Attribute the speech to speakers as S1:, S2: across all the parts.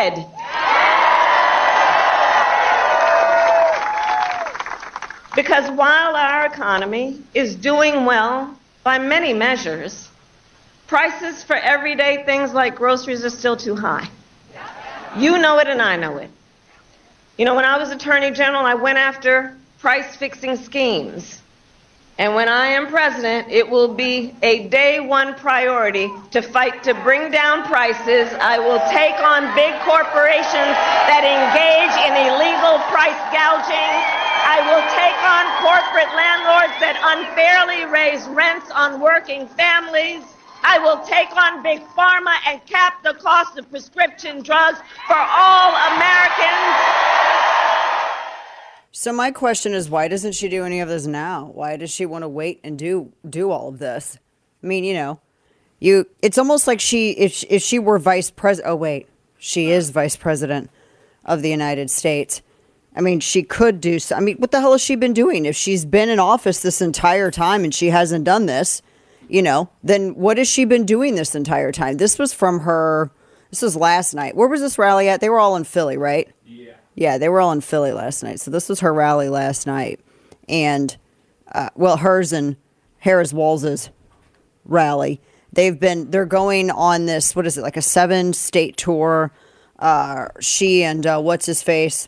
S1: dead. Because while our economy is doing well by many measures, prices for everyday things like groceries are still too high. You know it and I know it. You know, when I was Attorney General, I went after price-fixing schemes. And when I am president, it will be a day one priority to fight to bring down prices. I will take on big corporations that engage in illegal price gouging. I will take on corporate landlords that unfairly raise rents on working families. I will take on big pharma and cap the cost of prescription drugs for all Americans.
S2: So my question is, why doesn't she do any of this now? Why does she want to wait and do all of this? I mean, you know, it's almost like if she were vice president. Oh, wait, she is vice president of the United States. I mean, she could do so. I mean, what the hell has she been doing? If she's been in office this entire time and she hasn't done this, you know, then what has she been doing this entire time? This was last night. Where was this rally at? They were all in Philly, right? Yeah, they were all in Philly last night. So this was her rally last night. And, hers and Harris Walz's rally. They're going on this, what is it, like a 7-state tour. She and what's his face?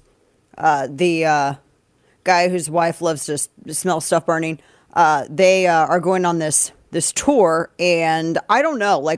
S2: The guy whose wife loves to smell stuff burning. They are going on this tour. And I don't know, like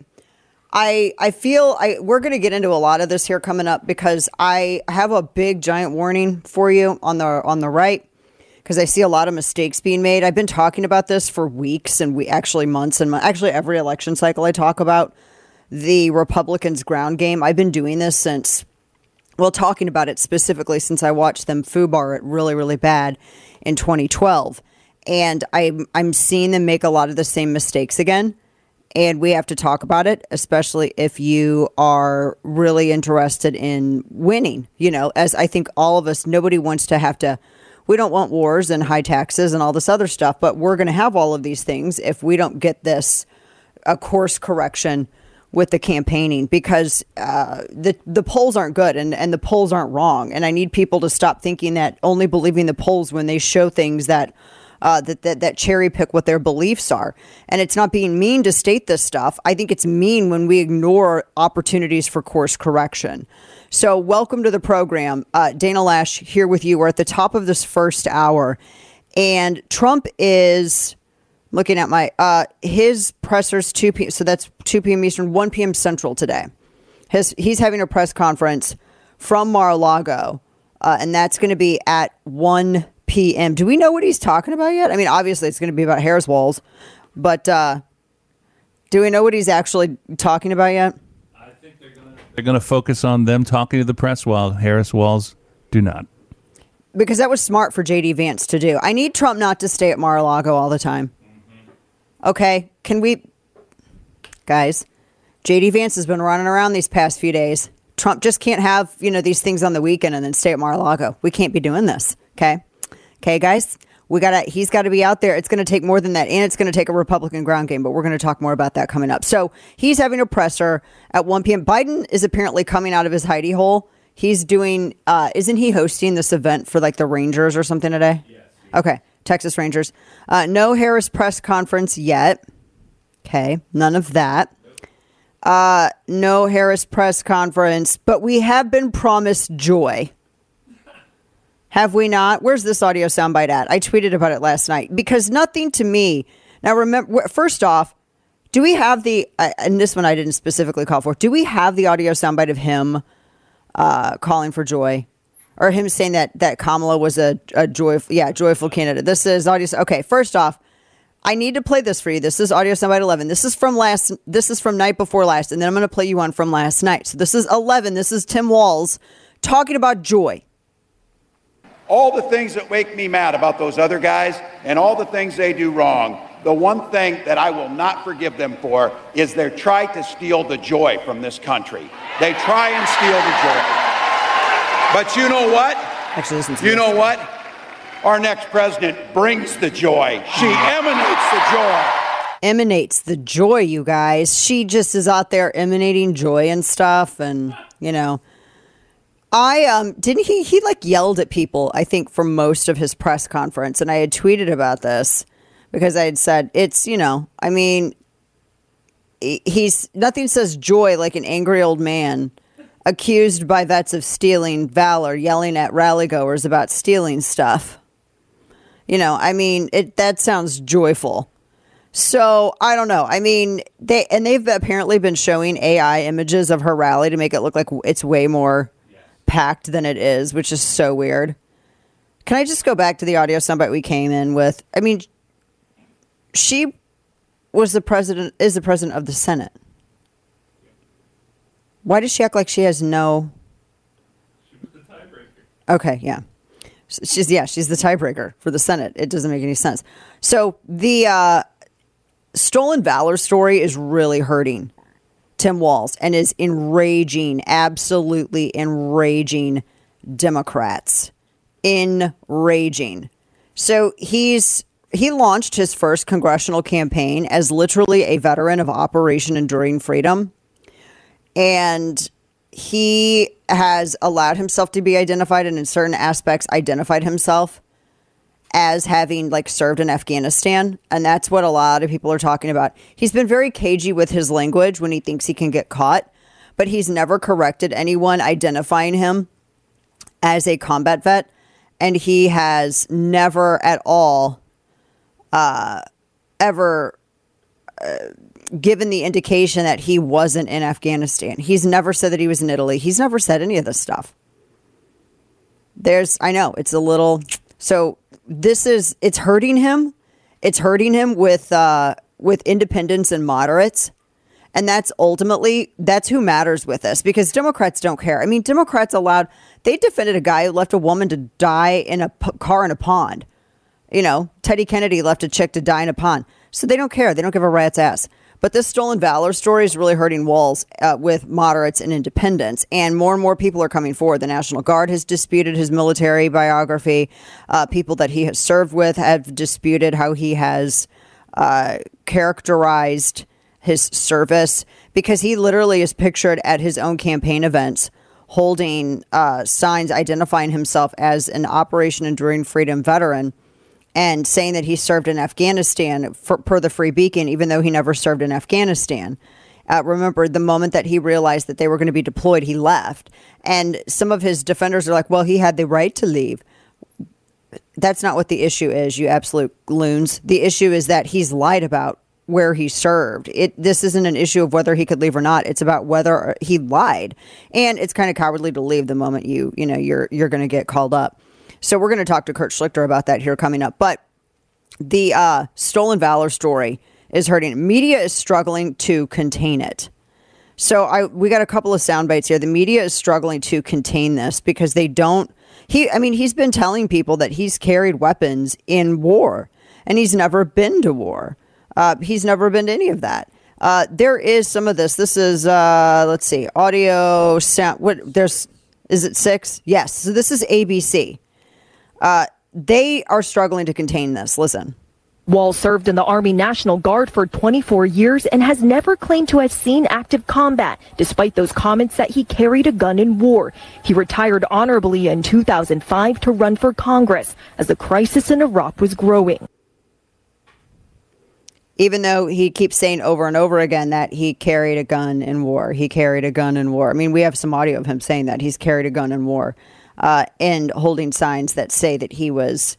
S2: I feel we're going to get into a lot of this here coming up because I have a big giant warning for you on the right because I see a lot of mistakes being made. I've been talking about this for weeks and months and actually every election cycle I talk about the Republicans' ground game. I've been doing this talking about it specifically since I watched them foobar it really, really bad in 2012. And I'm seeing them make a lot of the same mistakes again. And we have to talk about it, especially if you are really interested in winning. You know, as I think all of us, nobody wants to we don't want wars and high taxes and all this other stuff, but we're going to have all of these things if we don't get a course correction with the campaigning because the polls aren't good and the polls aren't wrong. And I need people to stop thinking that only believing the polls when they show things that cherry pick what their beliefs are. And it's not being mean to state this stuff. I think it's mean when we ignore opportunities for course correction. So welcome to the program. Dana Loesch here with you. We're at the top of this first hour. And Trump is looking at his pressers 2 p.m. So that's 2 p.m. Eastern, 1 p.m. Central today. He's having a press conference from Mar-a-Lago. And that's going to be at 1 p.m. Do we know what he's talking about yet? I mean, obviously it's going to be about Harris Walz, but do we know what he's actually talking about yet?
S3: I think they're going to focus on them talking to the press while Harris Walz do not.
S2: Because that was smart for J.D. Vance to do. I need Trump not to stay at Mar-a-Lago all the time. Mm-hmm. Okay, guys, J.D. Vance has been running around these past few days. Trump just can't have, these things on the weekend and then stay at Mar-a-Lago. We can't be doing this, okay? Okay, guys, he's got to be out there. It's going to take more than that. And it's going to take a Republican ground game, but we're going to talk more about that coming up. So he's having a presser at 1 p.m. Biden is apparently coming out of his hidey hole. He's doing, isn't he hosting this event for like the Rangers or something today? Yes. Okay. Texas Rangers. No Harris press conference yet. Okay. None of that. No Harris press conference, but we have been promised joy. Have we not? Where's this audio soundbite at? I tweeted about it last night because nothing to me. Now, remember, first off, do we have and this one I didn't specifically call for, do we have the audio soundbite of him calling for joy or him saying that Kamala was a joyful candidate? This is audio. Okay, first off, I need to play this for you. This is audio soundbite 11. This is from night before last, and then I'm going to play you one from last night. So this is 11. This is Tim Walz talking about joy.
S4: All the things that make me mad about those other guys and all the things they do wrong, the one thing that I will not forgive them for is they try to steal the joy from this country. They try and steal the joy. But you know what?
S2: Actually, listen to
S4: you know what? Our next president brings the joy. She emanates the joy.
S2: Emanates the joy, you guys. She just is out there emanating joy and stuff. And you know. I didn't he like yelled at people, I think, for most of his press conference, and I had tweeted about this because I had said it's, you know, I mean, he's nothing says joy like an angry old man accused by vets of stealing valor, yelling at rally goers about stealing stuff. You know, I mean, that sounds joyful. So I don't know. I mean, they've apparently been showing AI images of her rally to make it look like it's way more packed than it is, which is so weird. Can I just go back to the audio soundbite we came in with? I mean, she is the president of the Senate. Why does she act like she has no? She was the tiebreaker. Okay, yeah. She's the tiebreaker for the Senate. It doesn't make any sense. So the stolen valor story is really hurting Tim Walz and is enraging, absolutely enraging Democrats. Enraging. So he launched his first congressional campaign as literally a veteran of Operation Enduring Freedom. And he has allowed himself to be identified and in certain aspects identified himself as having like served in Afghanistan. And that's what a lot of people are talking about. He's been very cagey with his language when he thinks he can get caught, but he's never corrected anyone identifying him as a combat vet. And he has never at all ever given the indication that he wasn't in Afghanistan. He's never said that he was in Italy. He's never said any of this stuff. I know it's a little, so it's hurting him. It's hurting him with independents and moderates. And that's who matters with this, because Democrats don't care. I mean, Democrats they defended a guy who left a woman to die in a car in a pond. You know, Teddy Kennedy left a chick to die in a pond. So they don't care. They don't give a rat's ass. But this stolen valor story is really hurting Walz with moderates and independents. And more people are coming forward. The National Guard has disputed his military biography. People that he has served with have disputed how he has characterized his service, because he literally is pictured at his own campaign events holding signs identifying himself as an Operation Enduring Freedom veteran and saying that he served in Afghanistan per the Free Beacon, even though he never served in Afghanistan. Remember, the moment that he realized that they were going to be deployed, he left. And some of his defenders are like, well, he had the right to leave. That's not what the issue is, you absolute loons. The issue is that he's lied about where he served. This isn't an issue of whether he could leave or not. It's about whether he lied. And it's kind of cowardly to leave the moment you're going to get called up. So we're going to talk to Kurt Schlichter about that here coming up. But the stolen valor story is hurting. Media is struggling to contain it. So we got a couple of sound bites here. The media is struggling to contain this because they don't. He's been telling people that he's carried weapons in war, and he's never been to war. He's never been to any of that. There is some of this. This is let's see, audio sound. Is it 6? Yes. So this is ABC. They are struggling to contain this. Listen.
S5: Walz served in the Army National Guard for 24 years and has never claimed to have seen active combat, despite those comments that he carried a gun in war. He retired honorably in 2005 to run for Congress as the crisis in Iraq was growing.
S2: Even though he keeps saying over and over again that he carried a gun in war. He carried a gun in war. I mean, we have some audio of him saying that he's carried a gun in war. And holding signs that say that he was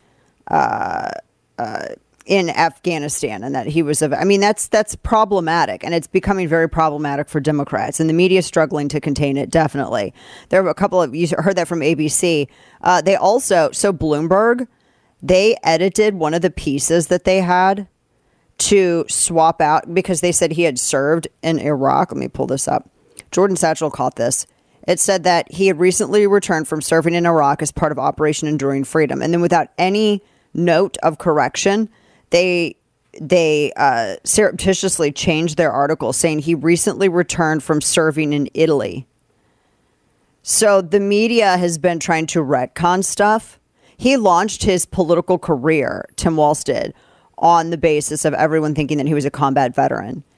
S2: in Afghanistan and that he was that's problematic, and it's becoming very problematic for Democrats, and the media is struggling to contain it. Definitely. There were a couple of, you heard that from ABC. Bloomberg, they edited one of the pieces that they had to swap out because they said he had served in Iraq. Let me pull this up. Jordan Satchel caught this. It said that he had recently returned from serving in Iraq as part of Operation Enduring Freedom. And then without any note of correction, they surreptitiously changed their article saying he recently returned from serving in Italy. So the media has been trying to retcon stuff. He launched his political career, Tim Walz did, on the basis of everyone thinking that he was a combat veteran.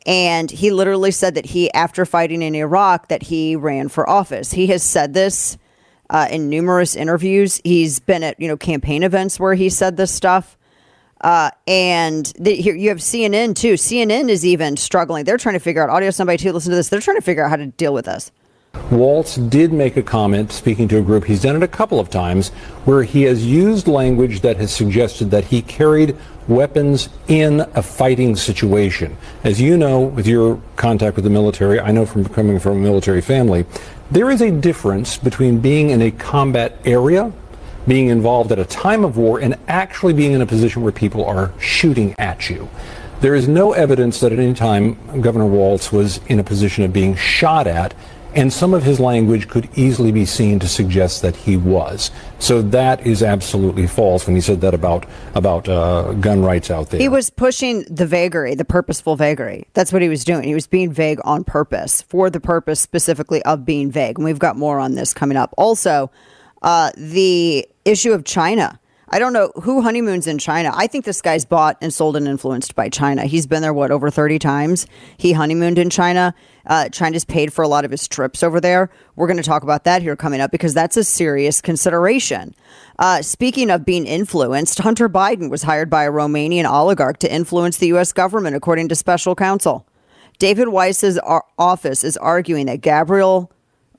S2: And he literally said that after fighting in Iraq, that he ran for office. He has said this in numerous interviews. He's been at, campaign events where he said this stuff. And here you have CNN too. CNN is even struggling. They're trying to figure out, audio somebody too, listen to this. They're trying to figure out how to deal with this.
S6: Waltz did make a comment speaking to a group. He's done it a couple of times where he has used language that has suggested that he carried weapons in a fighting situation. As you know, with your contact with the military, I know from coming from a military family, there is a difference between being in a combat area, being involved at a time of war, and actually being in a position where people are shooting at you. There is no evidence that at any time Governor Waltz was in a position of being shot at, and some of his language could easily be seen to suggest that he was. So that is absolutely false when he said that about gun rights out there.
S2: He was pushing the vagary, the purposeful vagary. That's what he was doing. He was being vague on purpose, for the purpose specifically of being vague. And we've got more on this coming up. Also, the issue of China. I don't know who honeymoons in China. I think this guy's bought and sold and influenced by China. He's been there, over 30 times. He honeymooned in China. China's paid for a lot of his trips over there. We're going to talk about that here coming up because that's a serious consideration. Speaking of being influenced, Hunter Biden was hired by a Romanian oligarch to influence the U.S. government, according to special counsel. David Weiss's office is arguing that Gabriel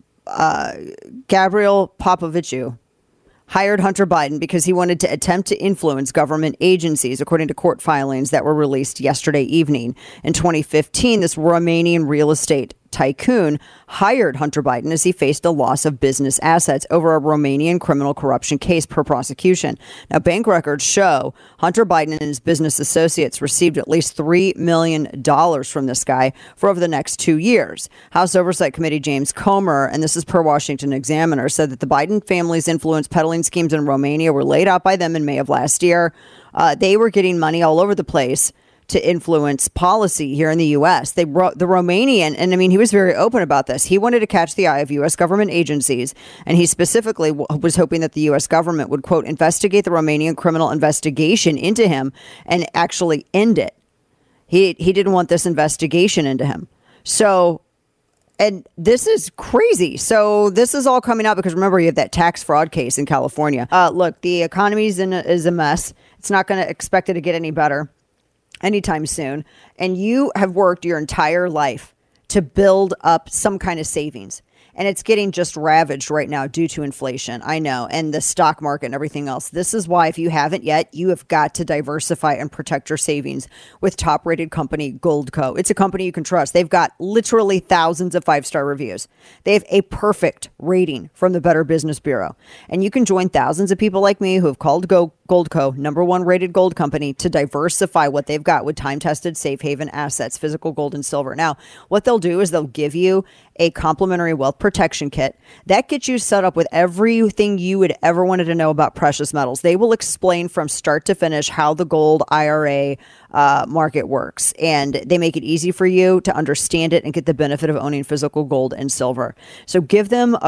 S2: Popoviciu hired Hunter Biden because he wanted to attempt to influence government agencies, according to court filings that were released yesterday evening. In 2015, this Romanian real estate tycoon hired Hunter Biden as he faced a loss of business assets over a Romanian criminal corruption case per prosecution. Now, bank records show Hunter Biden and his business associates received at least $3 million from this guy for over the next 2 years. House Oversight Committee James Comer, and this is per Washington Examiner, said that the Biden family's influence peddling schemes in Romania were laid out by them in May of last year. They were getting money all over the place to influence policy here in the U.S. The Romanian, and I mean, he was very open about this. He wanted to catch the eye of U.S. government agencies, and he specifically was hoping that the U.S. government would, quote, investigate the Romanian criminal investigation into him and actually end it. He didn't want this investigation into him. So, and this is crazy. So this is all coming out because, remember, you have that tax fraud case in California. Look, the economy is a mess. It's not going to expect it to get any better anytime soon. And you have worked your entire life to build up some kind of savings. And it's getting just ravaged right now due to inflation. I know. And the stock market and everything else. This is why, if you haven't yet, you have got to diversify and protect your savings with top-rated company Goldco. It's a company you can trust. They've got literally thousands of 5-star reviews. They have a perfect rating from the Better Business Bureau. And you can join thousands of people like me who have called Goldco, #1 rated gold company, to diversify what they've got with time-tested safe haven assets, physical gold and silver. Now, what they'll do is they'll give you a complimentary wealth protection kit that gets you set up with everything you would ever wanted to know about precious metals. They will explain from start to finish how the gold IRA market works, and they make it easy for you to understand it and get the benefit of owning physical gold and silver. So give them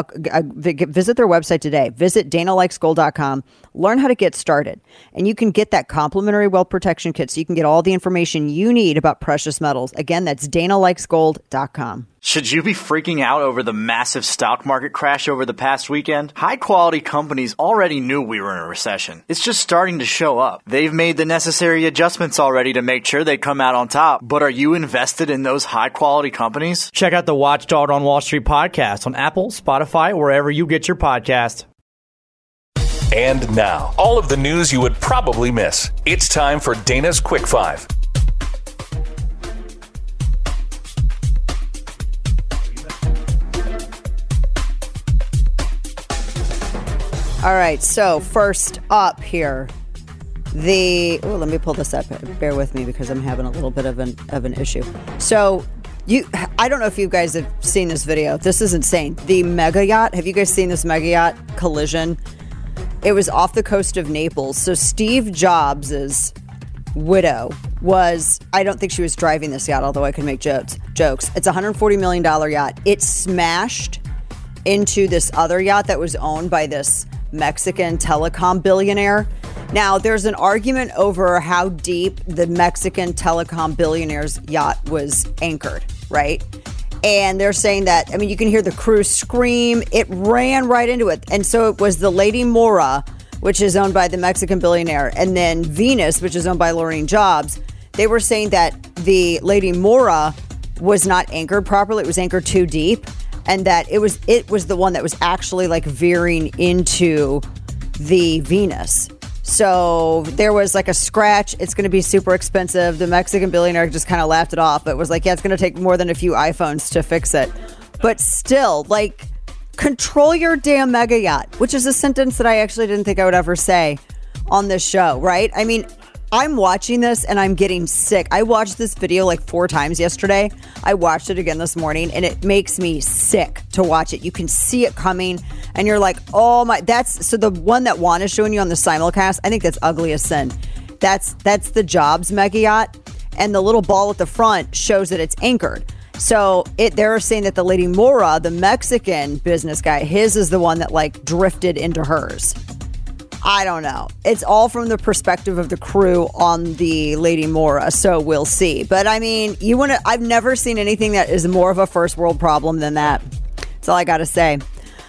S2: visit their website today. Visit DanaLikesGold.com. Learn how to get started, and you can get that complimentary wealth protection kit so you can get all the information you need about precious metals. Again, that's DanaLikesGold.com.
S7: Should you be freaking out over the massive stock market crash over the past weekend? High-quality companies already knew we were in a recession. It's just starting to show up. They've made the necessary adjustments already to make sure they come out on top. But are you invested in those high-quality companies?
S8: Check out the Watchdog on Wall Street podcast on Apple, Spotify, wherever you get your podcast.
S9: And now, all of the news you would probably miss. It's time for Dana's Quick Five.
S2: All right, so first up here, let me pull this up. Bear with me because I'm having a little bit of an issue. So I don't know if you guys have seen this video. This is insane. The mega yacht. Have you guys seen this mega yacht collision? It was off the coast of Naples. So Steve Jobs' widow I don't think she was driving this yacht, although I could make jokes. It's a $140 million yacht. It smashed into this other yacht that was owned by this Mexican telecom billionaire. Now, there's an argument over how deep the Mexican telecom billionaire's yacht was anchored, right? And they're saying that, I mean, you can hear the crew scream. It ran right into it. And so it was the Lady Mora, which is owned by the Mexican billionaire, and then Venus, which is owned by Laurene Jobs. They were saying that the Lady Mora was not anchored properly. It was anchored too deep, and that it was the one that was actually like veering into the Venus. So there was like a scratch. It's going to be super expensive. The Mexican billionaire just kind of laughed it off, but was like, yeah, it's going to take more than a few iPhones to fix it. But still, like, control your damn mega yacht, which is a sentence that I actually didn't think I would ever say on this show, right? I mean, I'm watching this and I'm getting sick. I watched this video like 4 times yesterday. I watched it again this morning and it makes me sick to watch it. You can see it coming and you're like, oh my, so the one that Juan is showing you on the simulcast, I think that's ugly as sin. That's the Jobs mega yacht, and the little ball at the front shows that it's anchored. So they're saying that the Lady Mora, the Mexican business guy, his is the one that like drifted into hers. I don't know. It's all from the perspective of the crew on the Lady Mora, so we'll see. But I mean, I've never seen anything that is more of a first world problem than that. That's all I got to say.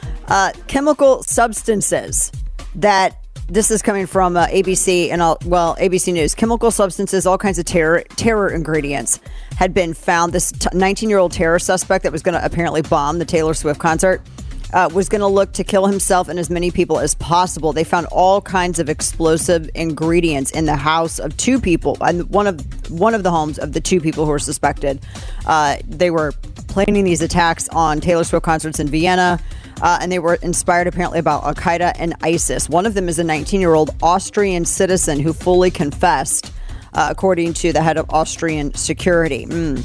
S2: Chemical substances that. This is coming from ABC and ABC News. Chemical substances, all kinds of terror ingredients had been found. This 19-year-old terror suspect that was going to apparently bomb the Taylor Swift concert was going to look to kill himself and as many people as possible. They found all kinds of explosive ingredients in the house of 2 people, and one of the homes of the 2 people who were suspected. They were planning these attacks on Taylor Swift concerts in Vienna. And they were inspired apparently about Al-Qaeda and ISIS. One of them is a 19-year-old Austrian citizen who fully confessed, according to the head of Austrian security.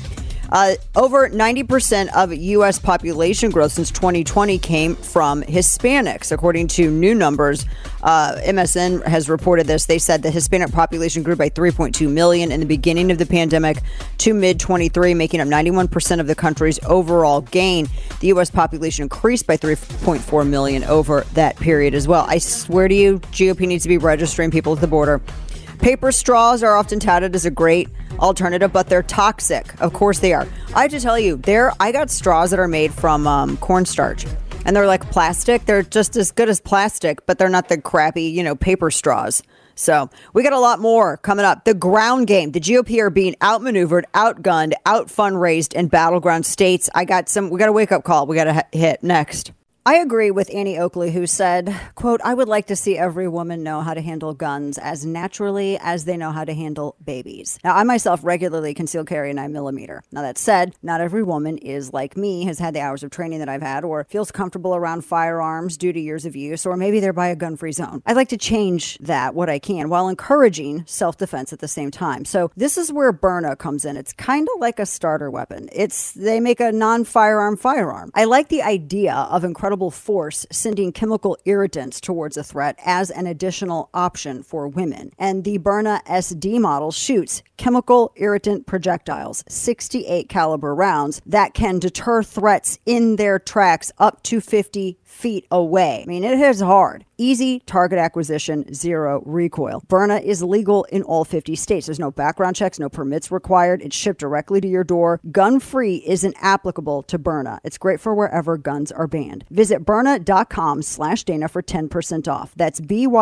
S2: Over 90% of U.S. population growth since 2020 came from Hispanics. According to new numbers, MSN has reported this. They said the Hispanic population grew by 3.2 million in the beginning of the pandemic to mid-23, making up 91% of the country's overall gain. The U.S. population increased by 3.4 million over that period as well. I swear to you, GOP needs to be registering people at the border. Paper straws are often touted as a great alternative, but they're toxic. Of course they are. I have to tell you, I got straws that are made from cornstarch, and they're like plastic. They're just as good as plastic, but they're not the crappy, paper straws. So we got a lot more coming up. The ground game. The GOP are being outmaneuvered, outgunned, out-fundraised in battleground states. We got a wake-up call we got to hit next. I agree with Annie Oakley, who said, quote, I would like to see every woman know how to handle guns as naturally as they know how to handle babies. Now, I myself regularly conceal carry a 9mm. Now, that said, not every woman is like me, has had the hours of training that I've had, or feels comfortable around firearms due to years of use, or maybe they're by a gun-free zone. I'd like to change that, what I can, while encouraging self-defense at the same time. So this is where Byrna comes in. It's kind of like a starter weapon. They make a non-firearm firearm. I like the idea of incredible force sending chemical irritants towards a threat as an additional option for women. And the Byrna SD model shoots chemical irritant projectiles, 68 caliber rounds that can deter threats in their tracks up to 50 feet away. I mean, it hits hard. Easy target acquisition, 0 recoil. Byrna is legal in all 50 states. There's no background checks, no permits required. It's shipped directly to your door. Gun-free isn't applicable to Byrna. It's great for wherever guns are banned. Visit Byrna.com/Dana for 10% off. That's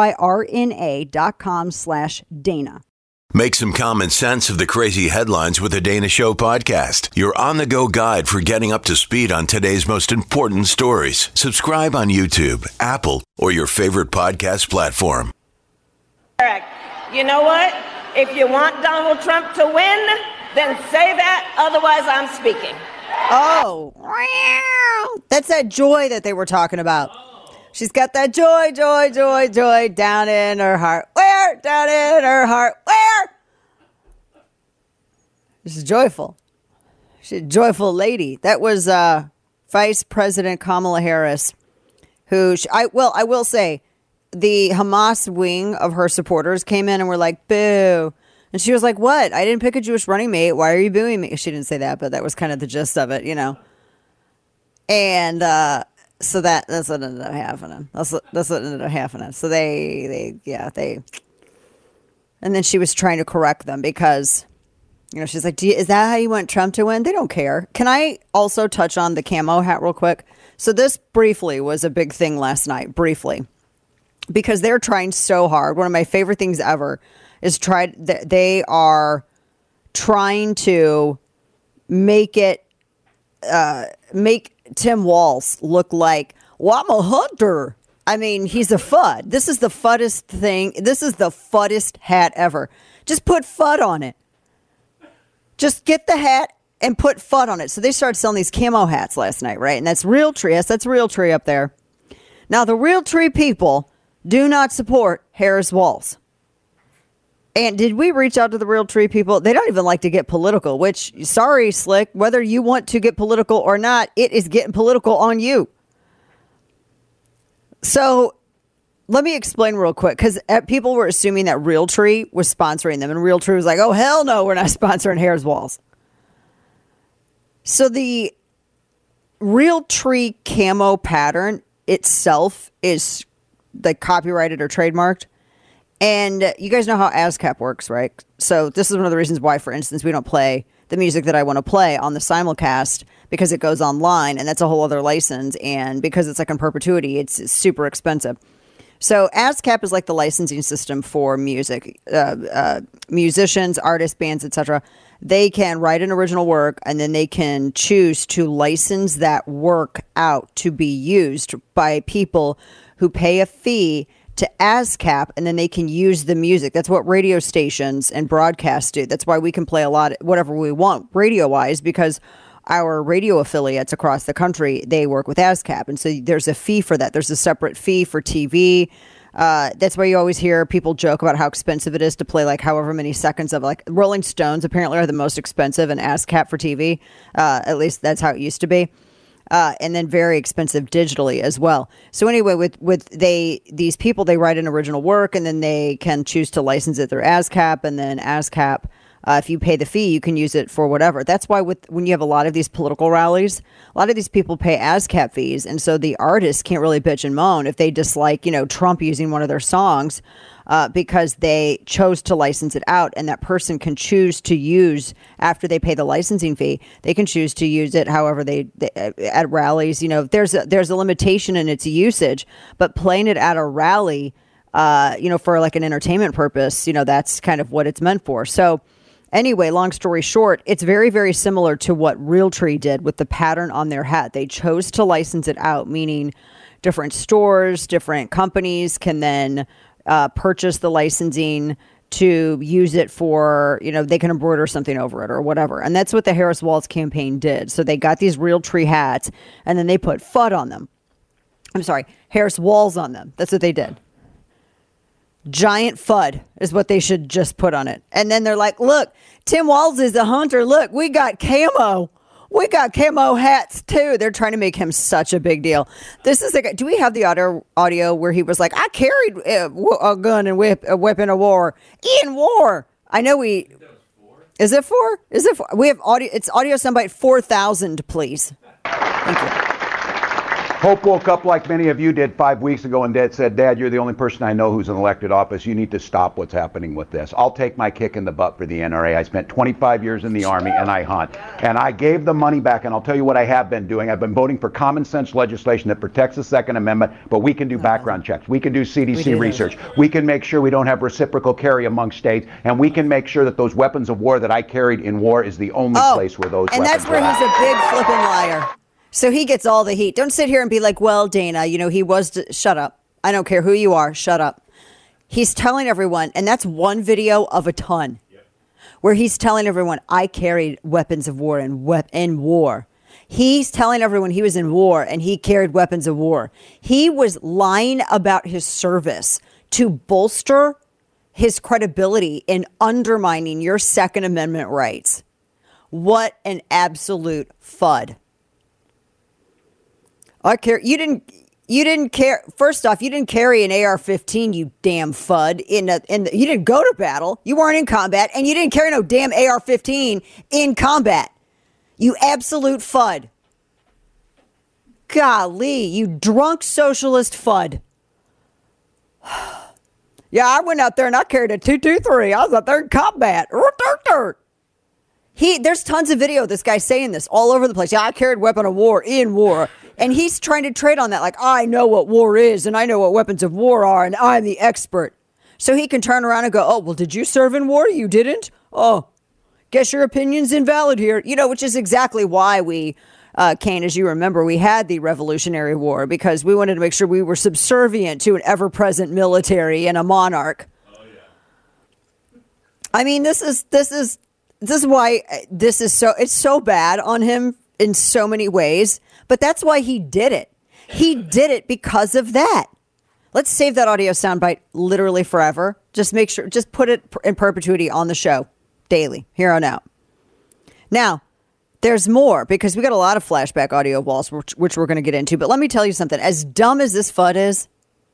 S2: BYRNA.com/Dana.
S10: Make some common sense of the crazy headlines with the Dana Show podcast. Your on-the-go guide for getting up to speed on today's most important stories. Subscribe on YouTube, Apple, or your favorite podcast platform.
S1: Correct. You know what? If you want Donald Trump to win, then say that. Otherwise, I'm speaking.
S2: Oh, that's that joy that they were talking about. She's got that joy, joy, joy, joy down in her heart. Where? Down in her heart. Where? She's joyful. She's a joyful lady. That was Vice President Kamala Harris, who I will say, the Hamas wing of her supporters came in and were like, boo. And she was like, what? I didn't pick a Jewish running mate. Why are you booing me? She didn't say that, but that was kind of the gist of it, And so that's what ended up happening. That's what ended up happening. So they And then she was trying to correct them because, she's like, is that how you want Trump to win? They don't care. Can I also touch on the camo hat real quick? So this briefly was a big thing last night, briefly, because they're trying so hard. One of my favorite things ever is they are trying to make Tim Walz look like, well, I'm a hunter. I mean, he's a FUD. This is the fuddest thing. This is the fuddest hat ever. Just put FUD on it. Just get the hat and put FUD on it. So they started selling these camo hats last night, right? And that's Realtree. Yes, that's Realtree up there. Now, the Realtree people do not support Harris Walz. And did we reach out to the Realtree people? They don't even like to get political, which, sorry, Slick, whether you want to get political or not, it is getting political on you. So let me explain real quick, because people were assuming that Realtree was sponsoring them, and Realtree was like, oh, hell no, we're not sponsoring Harris Walz. So the Realtree camo pattern itself is like copyrighted or trademarked. And you guys know how ASCAP works, right? So this is one of the reasons why, for instance, we don't play the music that I want to play on the simulcast, because it goes online, and that's a whole other license. And because it's like in perpetuity, it's super expensive. So ASCAP is like the licensing system for music, musicians, artists, bands, etc. They can write an original work, and then they can choose to license that work out to be used by people who pay a fee to ASCAP, and then they can use the music. That's what radio stations and broadcasts do. That's why we can play a lot, whatever we want, radio-wise, because our radio affiliates across the country, they work with ASCAP. And so there's a fee for that. There's a separate fee for TV. That's why you always hear people joke about how expensive it is to play like however many seconds of, like, Rolling Stones apparently are the most expensive in ASCAP for TV. At least that's how it used to be. And then very expensive digitally as well. So anyway, these people, they write an original work, and then they can choose to license it through ASCAP, and then ASCAP, if you pay the fee, you can use it for whatever. That's why when you have a lot of these political rallies, a lot of these people pay ASCAP fees, and so the artists can't really bitch and moan if they dislike, Trump using one of their songs, because they chose to license it out, and that person can choose to use, after they pay the licensing fee, they can choose to use it however they at rallies. There's a limitation in its usage, but playing it at a rally, for like an entertainment purpose, that's kind of what it's meant for. So anyway, long story short, it's very, very similar to what Realtree did with the pattern on their hat. They chose to license it out, meaning different stores, different companies can then purchase the licensing to use it for, they can embroider something over it or whatever. And that's what the Harris Walz campaign did. So they got these Realtree hats, and then they put FUD on them. I'm sorry, Harris Walz on them. That's what they did. Giant FUD is what they should just put on it. And then they're like, look, Tim Walz is a hunter. Look, we got camo. We got camo hats too. They're trying to make him such a big deal. This is do we have the audio where he was like, I carried a gun and a weapon of war in war. I know we. Is it 4? Is it 4? We have audio. It's audio soundbite 4,000, please. Thank you.
S4: Hope woke up like many of you did 5 weeks ago and said, Dad, you're the only person I know who's in elected office. You need to stop what's happening with this. I'll take my kick in the butt for the NRA. I spent 25 years in the Army, and I hunt. And I gave the money back, and I'll tell you what I have been doing. I've been voting for common sense legislation that protects the Second Amendment, but we can do background checks. We can do CDC research. We can make sure we don't have reciprocal carry among states, and we can make sure that those weapons of war that I carried in war is the only place where those weapons are.
S2: And that's where he's a big flipping liar. So he gets all the heat. Don't sit here and be like, well, Dana, he was... Shut up. I don't care who you are. Shut up. He's telling everyone, and that's one video of a ton, where he's telling everyone, I carried weapons of war in war. He's telling everyone he was in war and he carried weapons of war. He was lying about his service to bolster his credibility in undermining your Second Amendment rights. What an absolute FUD. You didn't care. First off, you didn't carry an AR-15, you damn FUD. You didn't go to battle. You weren't in combat, and you didn't carry no damn AR-15 in combat. You absolute FUD. Golly, you drunk socialist FUD. Yeah, I went out there and I carried a 223. I was out there in combat. There's tons of video of this guy saying this all over the place. Yeah, I carried weapon of war in war. And he's trying to trade on that. Like, I know what war is and I know what weapons of war are and I'm the expert. So he can turn around and go, oh, well, did you serve in war? You didn't? Oh, guess your opinion's invalid here. Which is exactly why we, Kane, as you remember, we had the Revolutionary War because we wanted to make sure we were subservient to an ever-present military and a monarch. Oh, yeah. I mean, this is why it's so bad on him in so many ways, but that's why he did it. He did it because of that. Let's save that audio soundbite literally forever. Just put it in perpetuity on the show daily, here on out. Now, there's more because we got a lot of flashback audio walls, which we're going to get into. But let me tell you something. As dumb as this FUD is,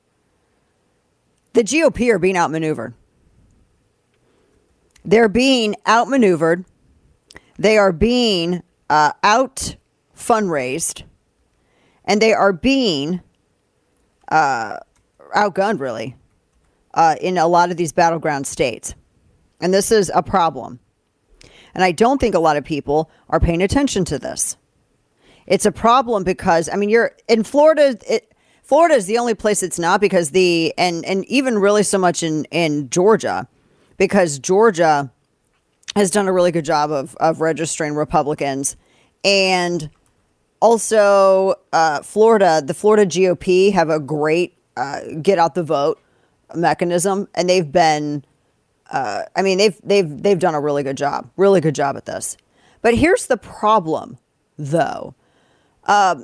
S2: the GOP are being outmaneuvered. They're being outmaneuvered. They are being out fundraised. And they are being outgunned, really, in a lot of these battleground states. And this is a problem. And I don't think a lot of people are paying attention to this. It's a problem because, I mean, you're in Florida. Florida is the only place it's not because and even really so much in Georgia, because Georgia has done a really good job of registering Republicans. And also Florida, the Florida GOP have a great get out the vote mechanism. And they've been they've done a really good job at this. But here's the problem, though. The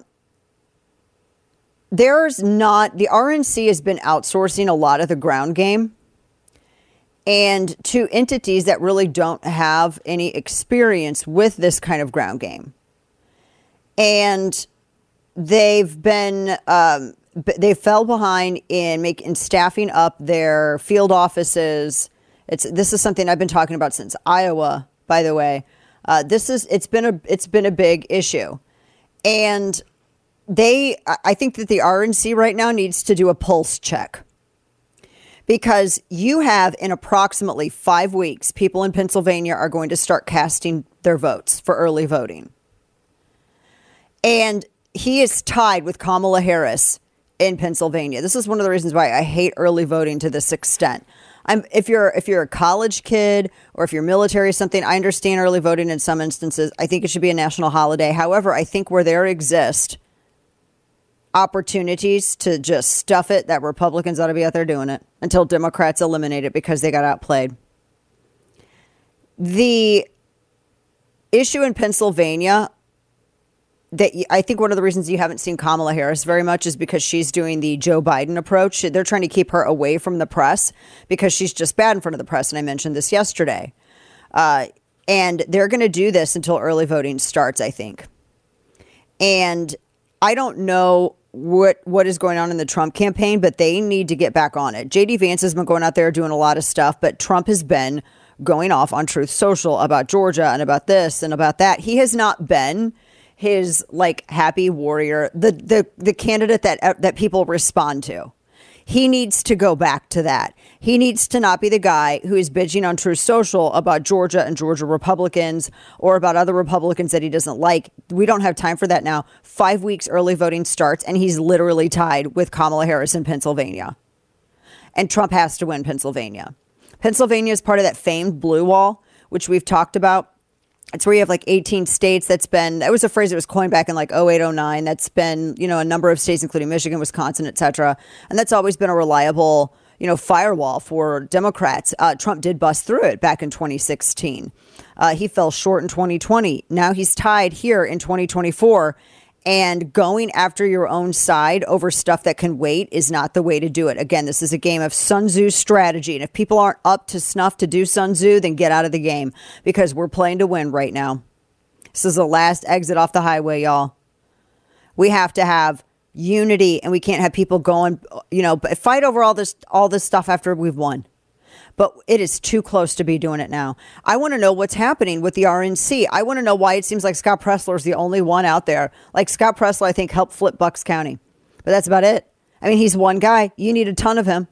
S2: RNC has been outsourcing a lot of the ground game and to entities that really don't have any experience with this kind of ground game. And they've been, they fell behind in staffing up their field offices. This is something I've been talking about since Iowa, by the way. It's been a big issue. And I think that the RNC right now needs to do a pulse check. Because you have in approximately 5 weeks, people in Pennsylvania are going to start casting their votes for early voting. And he is tied with Kamala Harris in Pennsylvania. This is one of the reasons why I hate early voting to this extent. If you're a college kid or if you're military or something, I understand early voting in some instances. I think it should be a national holiday. However, I think where there exist opportunities to just stuff it, that Republicans ought to be out there doing it until Democrats eliminate it because they got outplayed. The issue in Pennsylvania that I think one of the reasons you haven't seen Kamala Harris very much is because she's doing the Joe Biden approach. They're trying to keep her away from the press because she's just bad in front of the press. And I mentioned this yesterday. And they're going to do this until early voting starts, I think. And I don't know what is going on in the Trump campaign, but they need to get back on it. J.D. Vance has been going out there doing a lot of stuff, but Trump has been going off on Truth Social about Georgia and about this and about that. He has not been his happy warrior, the candidate that people respond to. He needs to go back to that. He needs to not be the guy who is bitching on Truth Social about Georgia and Georgia Republicans or about other Republicans that he doesn't like. We don't have time for that now. 5 weeks early voting starts, and he's literally tied with Kamala Harris in Pennsylvania. And Trump has to win Pennsylvania. Pennsylvania is part of that famed blue wall, which we've talked about. It's where you have 18 states. That was a phrase that was coined back in 08, 09. That's been, a number of states, including Michigan, Wisconsin, et cetera. And that's always been a reliable, firewall for Democrats. Trump did bust through it back in 2016. He fell short in 2020. Now he's tied here in 2024. And going after your own side over stuff that can wait is not the way to do it. Again, this is a game of Sun Tzu strategy. And if people aren't up to snuff to do Sun Tzu, then get out of the game because we're playing to win right now. This is the last exit off the highway, y'all. We have to have unity and we can't have people going, fight over all this stuff after we've won. But it is too close to be doing it now. I want to know what's happening with the RNC. I want to know why it seems like Scott Presler is the only one out there. Scott Presler, I think, helped flip Bucks County. But that's about it. I mean, he's one guy. You need a ton of him.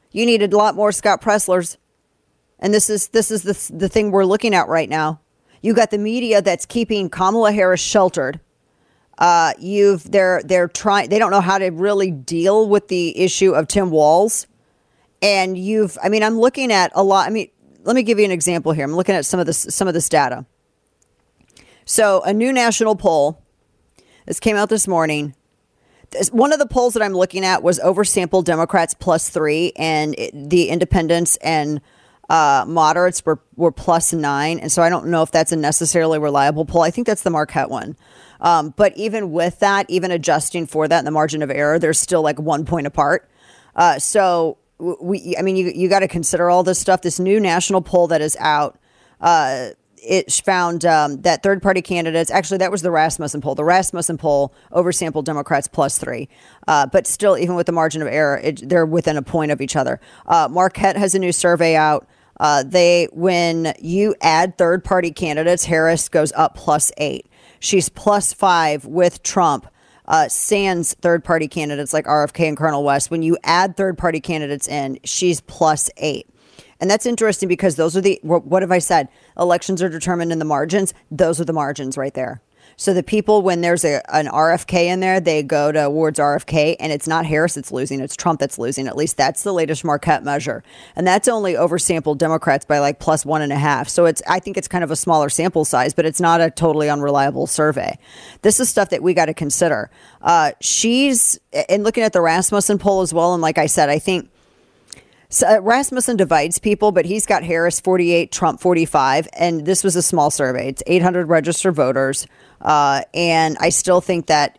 S2: You needed a lot more Scott Presslers. And this is the thing we're looking at right now. You got the media that's keeping Kamala Harris sheltered. They're trying. They don't know how to really deal with the issue of Tim Walz. And I'm looking at a lot. Let me give you an example here. I'm looking at some of this data. So a new national poll, this came out this morning. One of the polls that I'm looking at was oversampled Democrats +3, and the independents and moderates were +9. And so I don't know if that's a necessarily reliable poll. I think that's the Marquette one. But even with that, even adjusting for that in the margin of error, there's still like 1 point apart. So you got to consider all this stuff. This new national poll that is out, it found that third-party candidates, actually that was the Rasmussen poll. The Rasmussen poll oversampled Democrats +3. But still, even with the margin of error, they're within a point of each other. Marquette has a new survey out. When you add third-party candidates, Harris goes up +8. She's +5 with Trump. Sans third-party candidates like RFK and Colonel West. When you add third-party candidates in, she's +8. And that's interesting because those are what have I said? Elections are determined in the margins. Those are the margins right there. So the people, when there's an RFK in there, they go towards RFK, and it's not Harris that's losing, it's Trump that's losing. At least that's the latest Marquette measure. And that's only oversampled Democrats by like +1.5. So I think it's kind of a smaller sample size, but it's not a totally unreliable survey. This is stuff that we got to consider. And looking at the Rasmussen poll as well, and like I said, I think Rasmussen divides people, but he's got Harris 48, Trump 45, and this was a small survey. It's 800 registered voters, and I still think that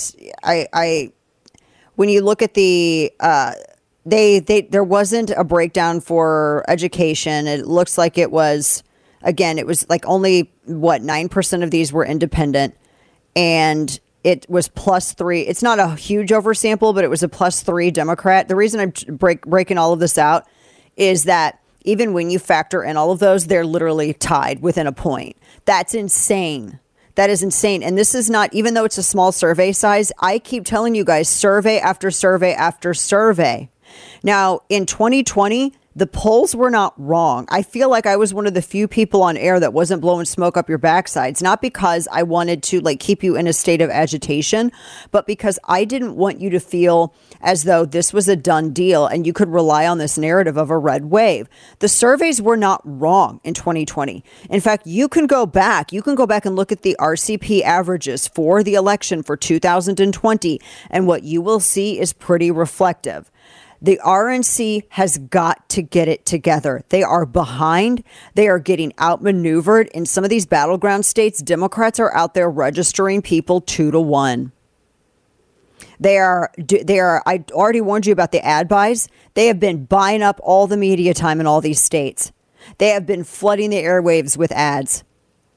S2: when you look at there wasn't a breakdown for education. It looks like it was like only 9% of these were independent, and it was +3. It's not a huge oversample, but it was a +3 Democrat. The reason I'm breaking all of this out is that even when you factor in all of those, they're literally tied within a point. That's insane. That is insane. And this is not, even though it's a small survey size, I keep telling you guys, survey after survey after survey. Now, in 2020, the polls were not wrong. I feel like I was one of the few people on air that wasn't blowing smoke up your backsides, not because I wanted to keep you in a state of agitation, but because I didn't want you to feel as though this was a done deal and you could rely on this narrative of a red wave. The surveys were not wrong in 2020. In fact, you can go back and look at the RCP averages for the election for 2020, and what you will see is pretty reflective. The RNC has got to get it together. They are behind. They are getting outmaneuvered. In some of these battleground states, Democrats are out there registering people 2-1. They are. I already warned you about the ad buys. They have been buying up all the media time in all these states. They have been flooding the airwaves with ads.